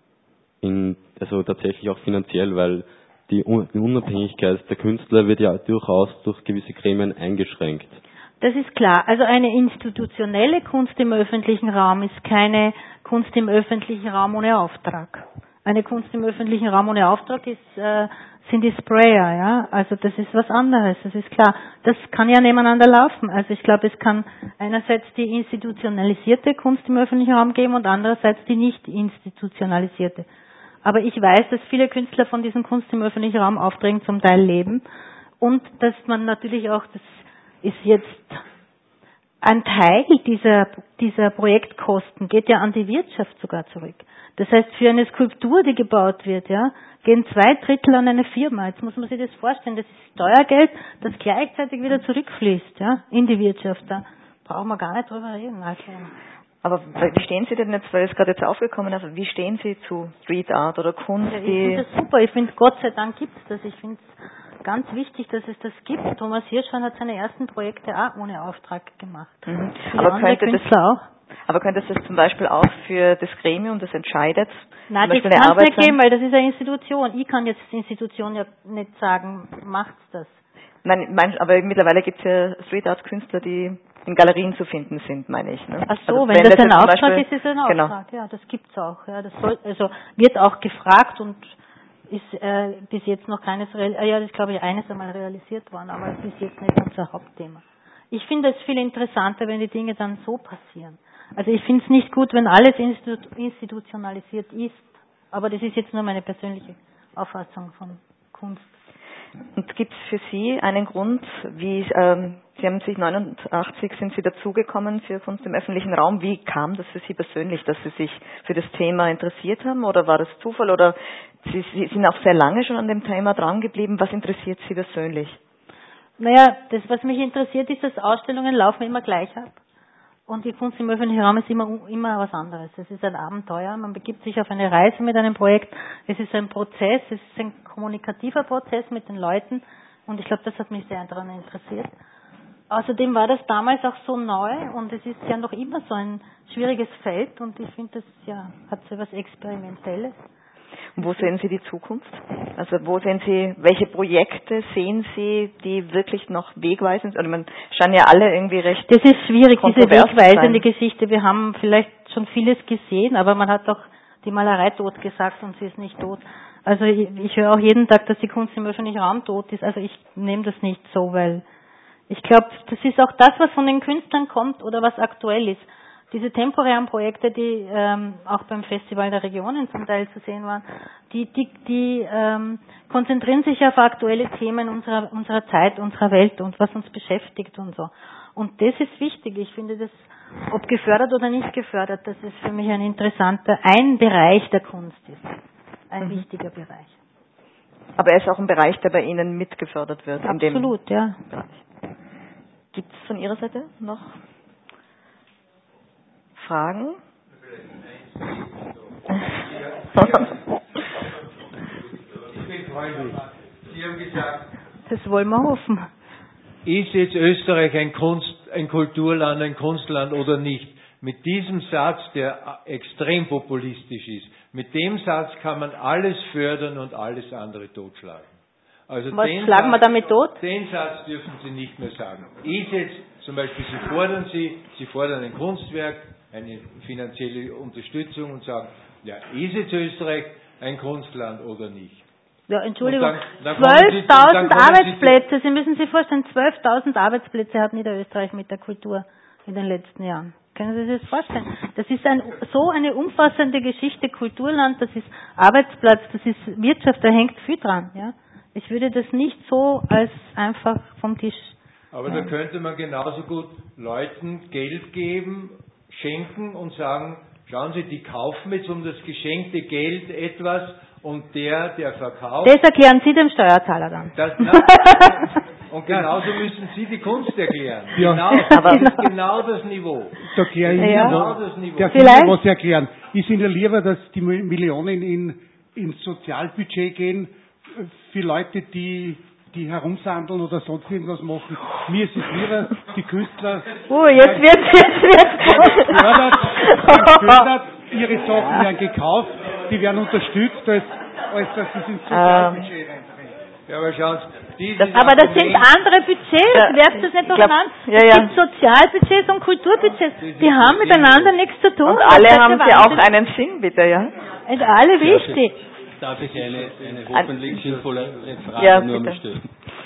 Also tatsächlich auch finanziell, weil die Unabhängigkeit der Künstler wird ja durchaus durch gewisse Gremien eingeschränkt. Das ist klar. Also eine institutionelle Kunst im öffentlichen Raum ist keine Kunst im öffentlichen Raum ohne Auftrag. Eine Kunst im öffentlichen Raum ohne Auftrag sind die Sprayer, ja. Also das ist was anderes, das ist klar. Das kann ja nebeneinander laufen. Also ich glaube, es kann einerseits die institutionalisierte Kunst im öffentlichen Raum geben und andererseits die nicht institutionalisierte. Aber ich weiß, dass viele Künstler von diesen Kunst im öffentlichen Raum Aufträgen zum Teil leben und dass man natürlich auch, das ist jetzt ein Teil dieser Projektkosten geht ja an die Wirtschaft sogar zurück. Das heißt, für eine Skulptur, die gebaut wird, ja, gehen 2/3 an eine Firma. Jetzt muss man sich das vorstellen. Das ist Steuergeld, das gleichzeitig wieder zurückfließt, ja, in die Wirtschaft. Da brauchen wir gar nicht drüber reden. Also. Aber wie stehen Sie denn jetzt, weil es gerade jetzt aufgekommen ist, also wie stehen Sie zu Street Art oder Kunst? Ja, ich finde das super. Ich finde, Gott sei Dank gibt es das. Ich finde es ganz wichtig, dass es das gibt. Thomas Hirschhorn hat seine ersten Projekte auch ohne Auftrag gemacht. Mhm. Aber könnte das zum Beispiel auch für das Gremium, das entscheidet? Nein, das kann es nicht geben, weil das ist eine Institution. Ich kann jetzt die Institution ja nicht sagen, macht's das. Aber mittlerweile gibt es ja Street Art Künstler, die in Galerien zu finden sind, meine ich. Ne? Ach so, also, wenn das ein Auftrag ist, ist es ein Auftrag. Genau. Ja, das gibt's auch. Ja, das wird auch gefragt und ist bis jetzt noch keines das ist, glaube ich, eines einmal realisiert worden, aber bis jetzt nicht unser Hauptthema. Ich finde es viel interessanter, wenn die Dinge dann so passieren. Also ich finde es nicht gut, wenn alles institutionalisiert ist, aber das ist jetzt nur meine persönliche Auffassung von Kunst. Und gibt es für Sie einen Grund, Sie haben sich 89 sind Sie dazugekommen für Kunst im öffentlichen Raum. Wie kam das für Sie persönlich, dass Sie sich für das Thema interessiert haben? Oder war das Zufall? Oder Sie sind auch sehr lange schon an dem Thema dran geblieben. Was interessiert Sie persönlich? Naja, das, was mich interessiert, ist, dass Ausstellungen laufen immer gleich ab. Und die Kunst im öffentlichen Raum ist immer was anderes. Es ist ein Abenteuer. Man begibt sich auf eine Reise mit einem Projekt. Es ist ein Prozess. Es ist ein kommunikativer Prozess mit den Leuten. Und ich glaube, das hat mich sehr daran interessiert. Außerdem war das damals auch so neu und es ist ja noch immer so ein schwieriges Feld. Und ich finde, das hat so etwas Experimentelles. Und wo sehen Sie die Zukunft? Also welche Projekte sehen Sie, die wirklich noch wegweisend sind? Oder man scheinen ja alle irgendwie recht. Das ist schwierig, diese wegweisende Geschichte. Wir haben vielleicht schon vieles gesehen, aber man hat doch die Malerei tot gesagt und sie ist nicht tot. Also ich höre auch jeden Tag, dass die Kunst im öffentlichen Raum tot ist. Also ich nehme das nicht so, weil ich glaube, das ist auch das, was von den Künstlern kommt oder was aktuell ist. Diese temporären Projekte, die auch beim Festival der Regionen zum Teil zu sehen waren, die konzentrieren sich auf aktuelle Themen unserer Zeit, unserer Welt und was uns beschäftigt und so. Und das ist wichtig. Ich finde das, ob gefördert oder nicht gefördert, das ist für mich ein Bereich der Kunst ist. Ein wichtiger Bereich. Aber er ist auch ein Bereich, der bei Ihnen mitgefördert wird. Absolut, ja. Gibt es von Ihrer Seite noch Fragen? Ich bin freundlich. Sie haben gesagt, das wollen wir hoffen. Ist jetzt Österreich ein Kulturland, ein Kunstland oder nicht? Mit diesem Satz, der extrem populistisch ist, mit dem Satz kann man alles fördern und alles andere totschlagen. Also was schlagen wir damit tot? Den Satz dürfen Sie nicht mehr sagen. Ist jetzt zum Beispiel, Sie fordern ein Kunstwerk, eine finanzielle Unterstützung und sagen, ja, ist jetzt Österreich ein Kunstland oder nicht? Ja, Entschuldigung, dann 12.000 Arbeitsplätze, Sie müssen sich vorstellen, 12.000 Arbeitsplätze hat Niederösterreich mit der Kultur in den letzten Jahren. Können Sie sich das vorstellen? Das ist so eine umfassende Geschichte, Kulturland, das ist Arbeitsplatz, das ist Wirtschaft, da hängt viel dran. Ja? Ich würde das nicht so als einfach vom Tisch. Aber da könnte man genauso gut Leuten Geld geben, schenken und sagen, schauen Sie, die kaufen jetzt um das geschenkte Geld etwas und der verkauft. Das erklären Sie dem Steuerzahler dann. Und genauso müssen Sie die Kunst erklären. Ja. Das ist genau das Niveau. Da erkläre ich genau das Niveau. Darf ich Ihnen was erklären? Ist Ihnen lieber, dass die Millionen ins Sozialbudget gehen für Leute, die herumsandeln oder sonst irgendwas machen? Mir ist es lieber, die Künstler jetzt wird's gefördert, ihre Sachen werden gekauft, die werden unterstützt, als dass es ins Sozialbudget reinbringt. Ja, aber schauen Sie, aber das sind andere Budgets, werft das nicht durcheinander. Es gibt Sozialbudgets und Kulturbudgets, die haben miteinander nichts zu tun. Und alle haben sie auch einen Sinn, bitte, ja? Und alle wichtig. Darf ich eine hoffentlich sinnvolle Frage nur mal stellen?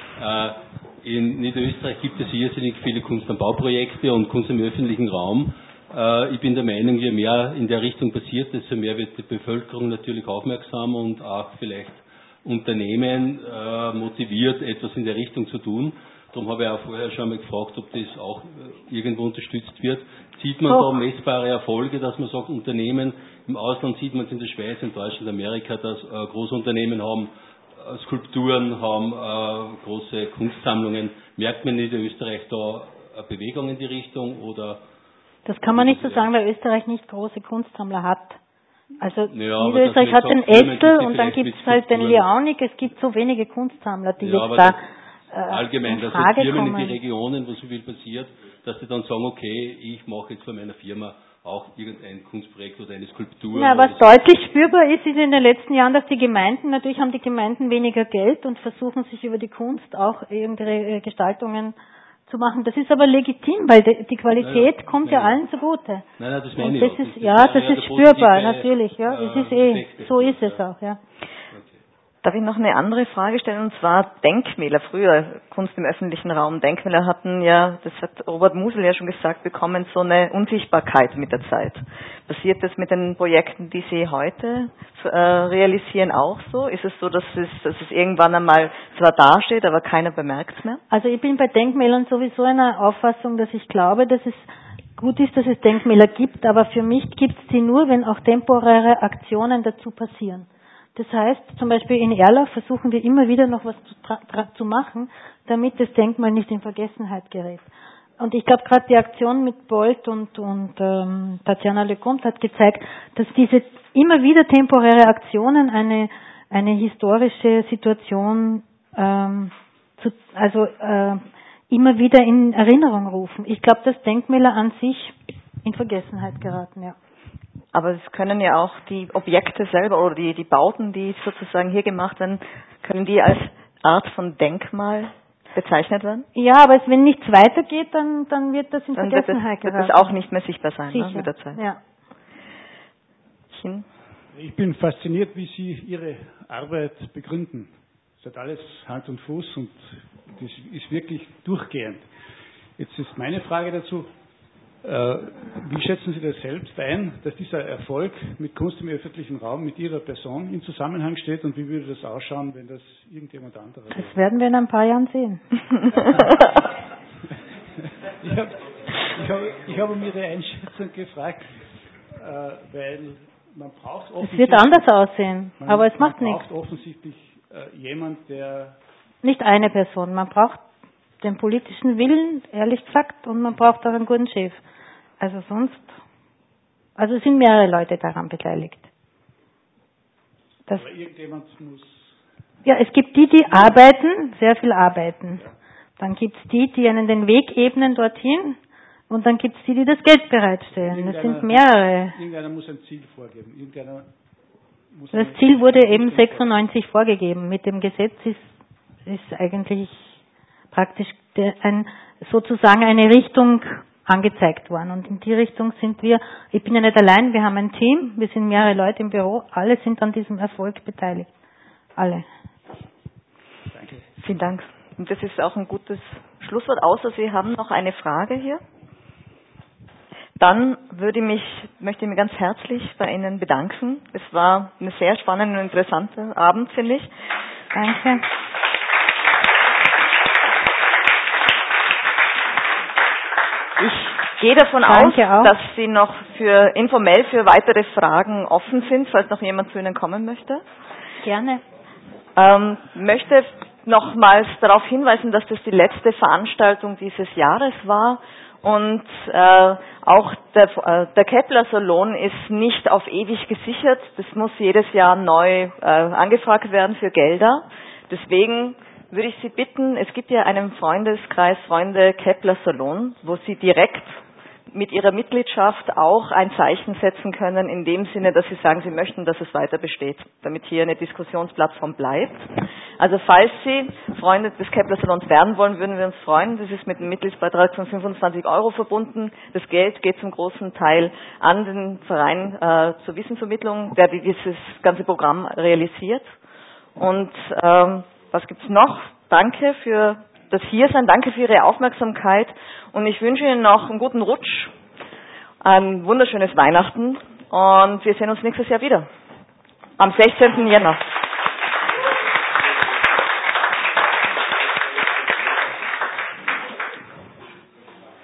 In Niederösterreich gibt es irrsinnig viele Kunst- und Bauprojekte und Kunst im öffentlichen Raum. Ich bin der Meinung, je mehr in der Richtung passiert, desto mehr wird die Bevölkerung natürlich aufmerksam und auch vielleicht Unternehmen motiviert, etwas in der Richtung zu tun. Darum habe ich auch vorher schon mal gefragt, ob das auch irgendwo unterstützt wird. Sieht man da messbare Erfolge, dass man sagt, Unternehmen im Ausland, sieht man es in der Schweiz, in Deutschland, Amerika, dass große Unternehmen haben, Skulpturen haben, große Kunstsammlungen. Merkt man in Österreich da eine Bewegung in die Richtung? Oder? Das kann man nicht so sagen, weil Österreich nicht große Kunstsammler hat. Also ja, Niederösterreich hat den Essel und dann gibt es halt den Leonik. Es gibt so wenige Kunstsammler, die jetzt da allgemein, in dass Frage Firmen kommen. in die Regionen, wo so viel passiert, dass sie dann sagen, okay, ich mache jetzt von meiner Firma auch irgendein Kunstprojekt oder eine Skulptur. Ja, was deutlich spürbar ist in den letzten Jahren, dass die Gemeinden, natürlich haben die Gemeinden weniger Geld und versuchen sich über die Kunst auch irgendwelche Gestaltungen zu machen. Das ist aber legitim, weil die Qualität kommt ja allen zugute. Nein, das meine ich auch. Das ist spürbar, natürlich. Ja, es ist so ist es auch, ja. Darf ich noch eine andere Frage stellen, und zwar Denkmäler, früher Kunst im öffentlichen Raum. Denkmäler hatten ja, das hat Robert Musil ja schon gesagt, bekommen so eine Unsichtbarkeit mit der Zeit. Passiert das mit den Projekten, die Sie heute realisieren, auch so? Ist es so, dass es irgendwann einmal zwar dasteht, aber keiner bemerkt es mehr? Also ich bin bei Denkmälern sowieso einer Auffassung, dass ich glaube, dass es gut ist, dass es Denkmäler gibt, aber für mich gibt es sie nur, wenn auch temporäre Aktionen dazu passieren. Das heißt, zum Beispiel in Erlach versuchen wir immer wieder noch was zu machen, damit das Denkmal nicht in Vergessenheit gerät. Und ich glaube, gerade die Aktion mit Bolt und Tatjana Lecomte hat gezeigt, dass diese immer wieder temporäre Aktionen eine historische Situation immer wieder in Erinnerung rufen. Ich glaube, dass Denkmäler an sich in Vergessenheit geraten, ja. Aber es können ja auch die Objekte selber oder die Bauten, die sozusagen hier gemacht werden, können die als Art von Denkmal bezeichnet werden? Ja, aber wenn nichts weitergeht, dann wird das in Vergessenheit geraten. Wird das auch nicht mehr sichtbar sein, sicher, ne, mit der Zeit. Ja. Ich bin fasziniert, wie Sie Ihre Arbeit begründen. Es hat alles Hand und Fuß und das ist wirklich durchgehend. Jetzt ist meine Frage dazu, Wie schätzen Sie das selbst ein, dass dieser Erfolg mit Kunst im öffentlichen Raum mit Ihrer Person in Zusammenhang steht und wie würde das ausschauen, wenn das irgendjemand anderes wäre? Das werden wir in ein paar Jahren sehen. Ich habe um Ihre Einschätzung gefragt, weil man braucht offensichtlich... Es wird anders aussehen, aber es macht nichts. Man braucht offensichtlich jemand, der... Nicht eine Person, man braucht den politischen Willen, ehrlich gesagt, und man braucht auch einen guten Chef. Also es sind mehrere Leute daran beteiligt. Aber irgendjemand muss... Ja, es gibt die arbeiten, sehr viel arbeiten. Dann gibt es die einen den Weg ebnen dorthin, und dann gibt es die das Geld bereitstellen. Das sind mehrere. Irgendeiner muss ein Ziel vorgeben. Das Ziel wurde eben 96 vorgegeben. Mit dem Gesetz ist eigentlich praktisch sozusagen eine Richtung angezeigt worden. Und in die Richtung sind wir, ich bin ja nicht allein, wir haben ein Team, wir sind mehrere Leute im Büro, alle sind an diesem Erfolg beteiligt. Alle. Danke. Vielen Dank. Und das ist auch ein gutes Schlusswort, außer Sie haben noch eine Frage hier. Dann möchte ich mich ganz herzlich bei Ihnen bedanken. Es war ein sehr spannender und interessanter Abend, finde ich. Danke. Ich gehe davon aus, dass Sie noch informell für weitere Fragen offen sind, falls noch jemand zu Ihnen kommen möchte. Gerne. Möchte nochmals darauf hinweisen, dass das die letzte Veranstaltung dieses Jahres war und auch der Kepler-Salon ist nicht auf ewig gesichert. Das muss jedes Jahr neu angefragt werden für Gelder. Deswegen würde ich Sie bitten, es gibt ja einen Freundeskreis Freunde Kepler-Salon, wo Sie direkt mit Ihrer Mitgliedschaft auch ein Zeichen setzen können, in dem Sinne, dass Sie sagen, Sie möchten, dass es weiter besteht, damit hier eine Diskussionsplattform bleibt. Also falls Sie Freunde des Kepler-Salons werden wollen, würden wir uns freuen. Das ist mit einem Mitgliedsbeitrag von 25 € verbunden. Das Geld geht zum großen Teil an den Verein zur Wissensvermittlung, der dieses ganze Programm realisiert. Und was gibt's noch? Danke für das Hiersein, danke für Ihre Aufmerksamkeit und ich wünsche Ihnen noch einen guten Rutsch, ein wunderschönes Weihnachten und wir sehen uns nächstes Jahr wieder, am 16. Jänner.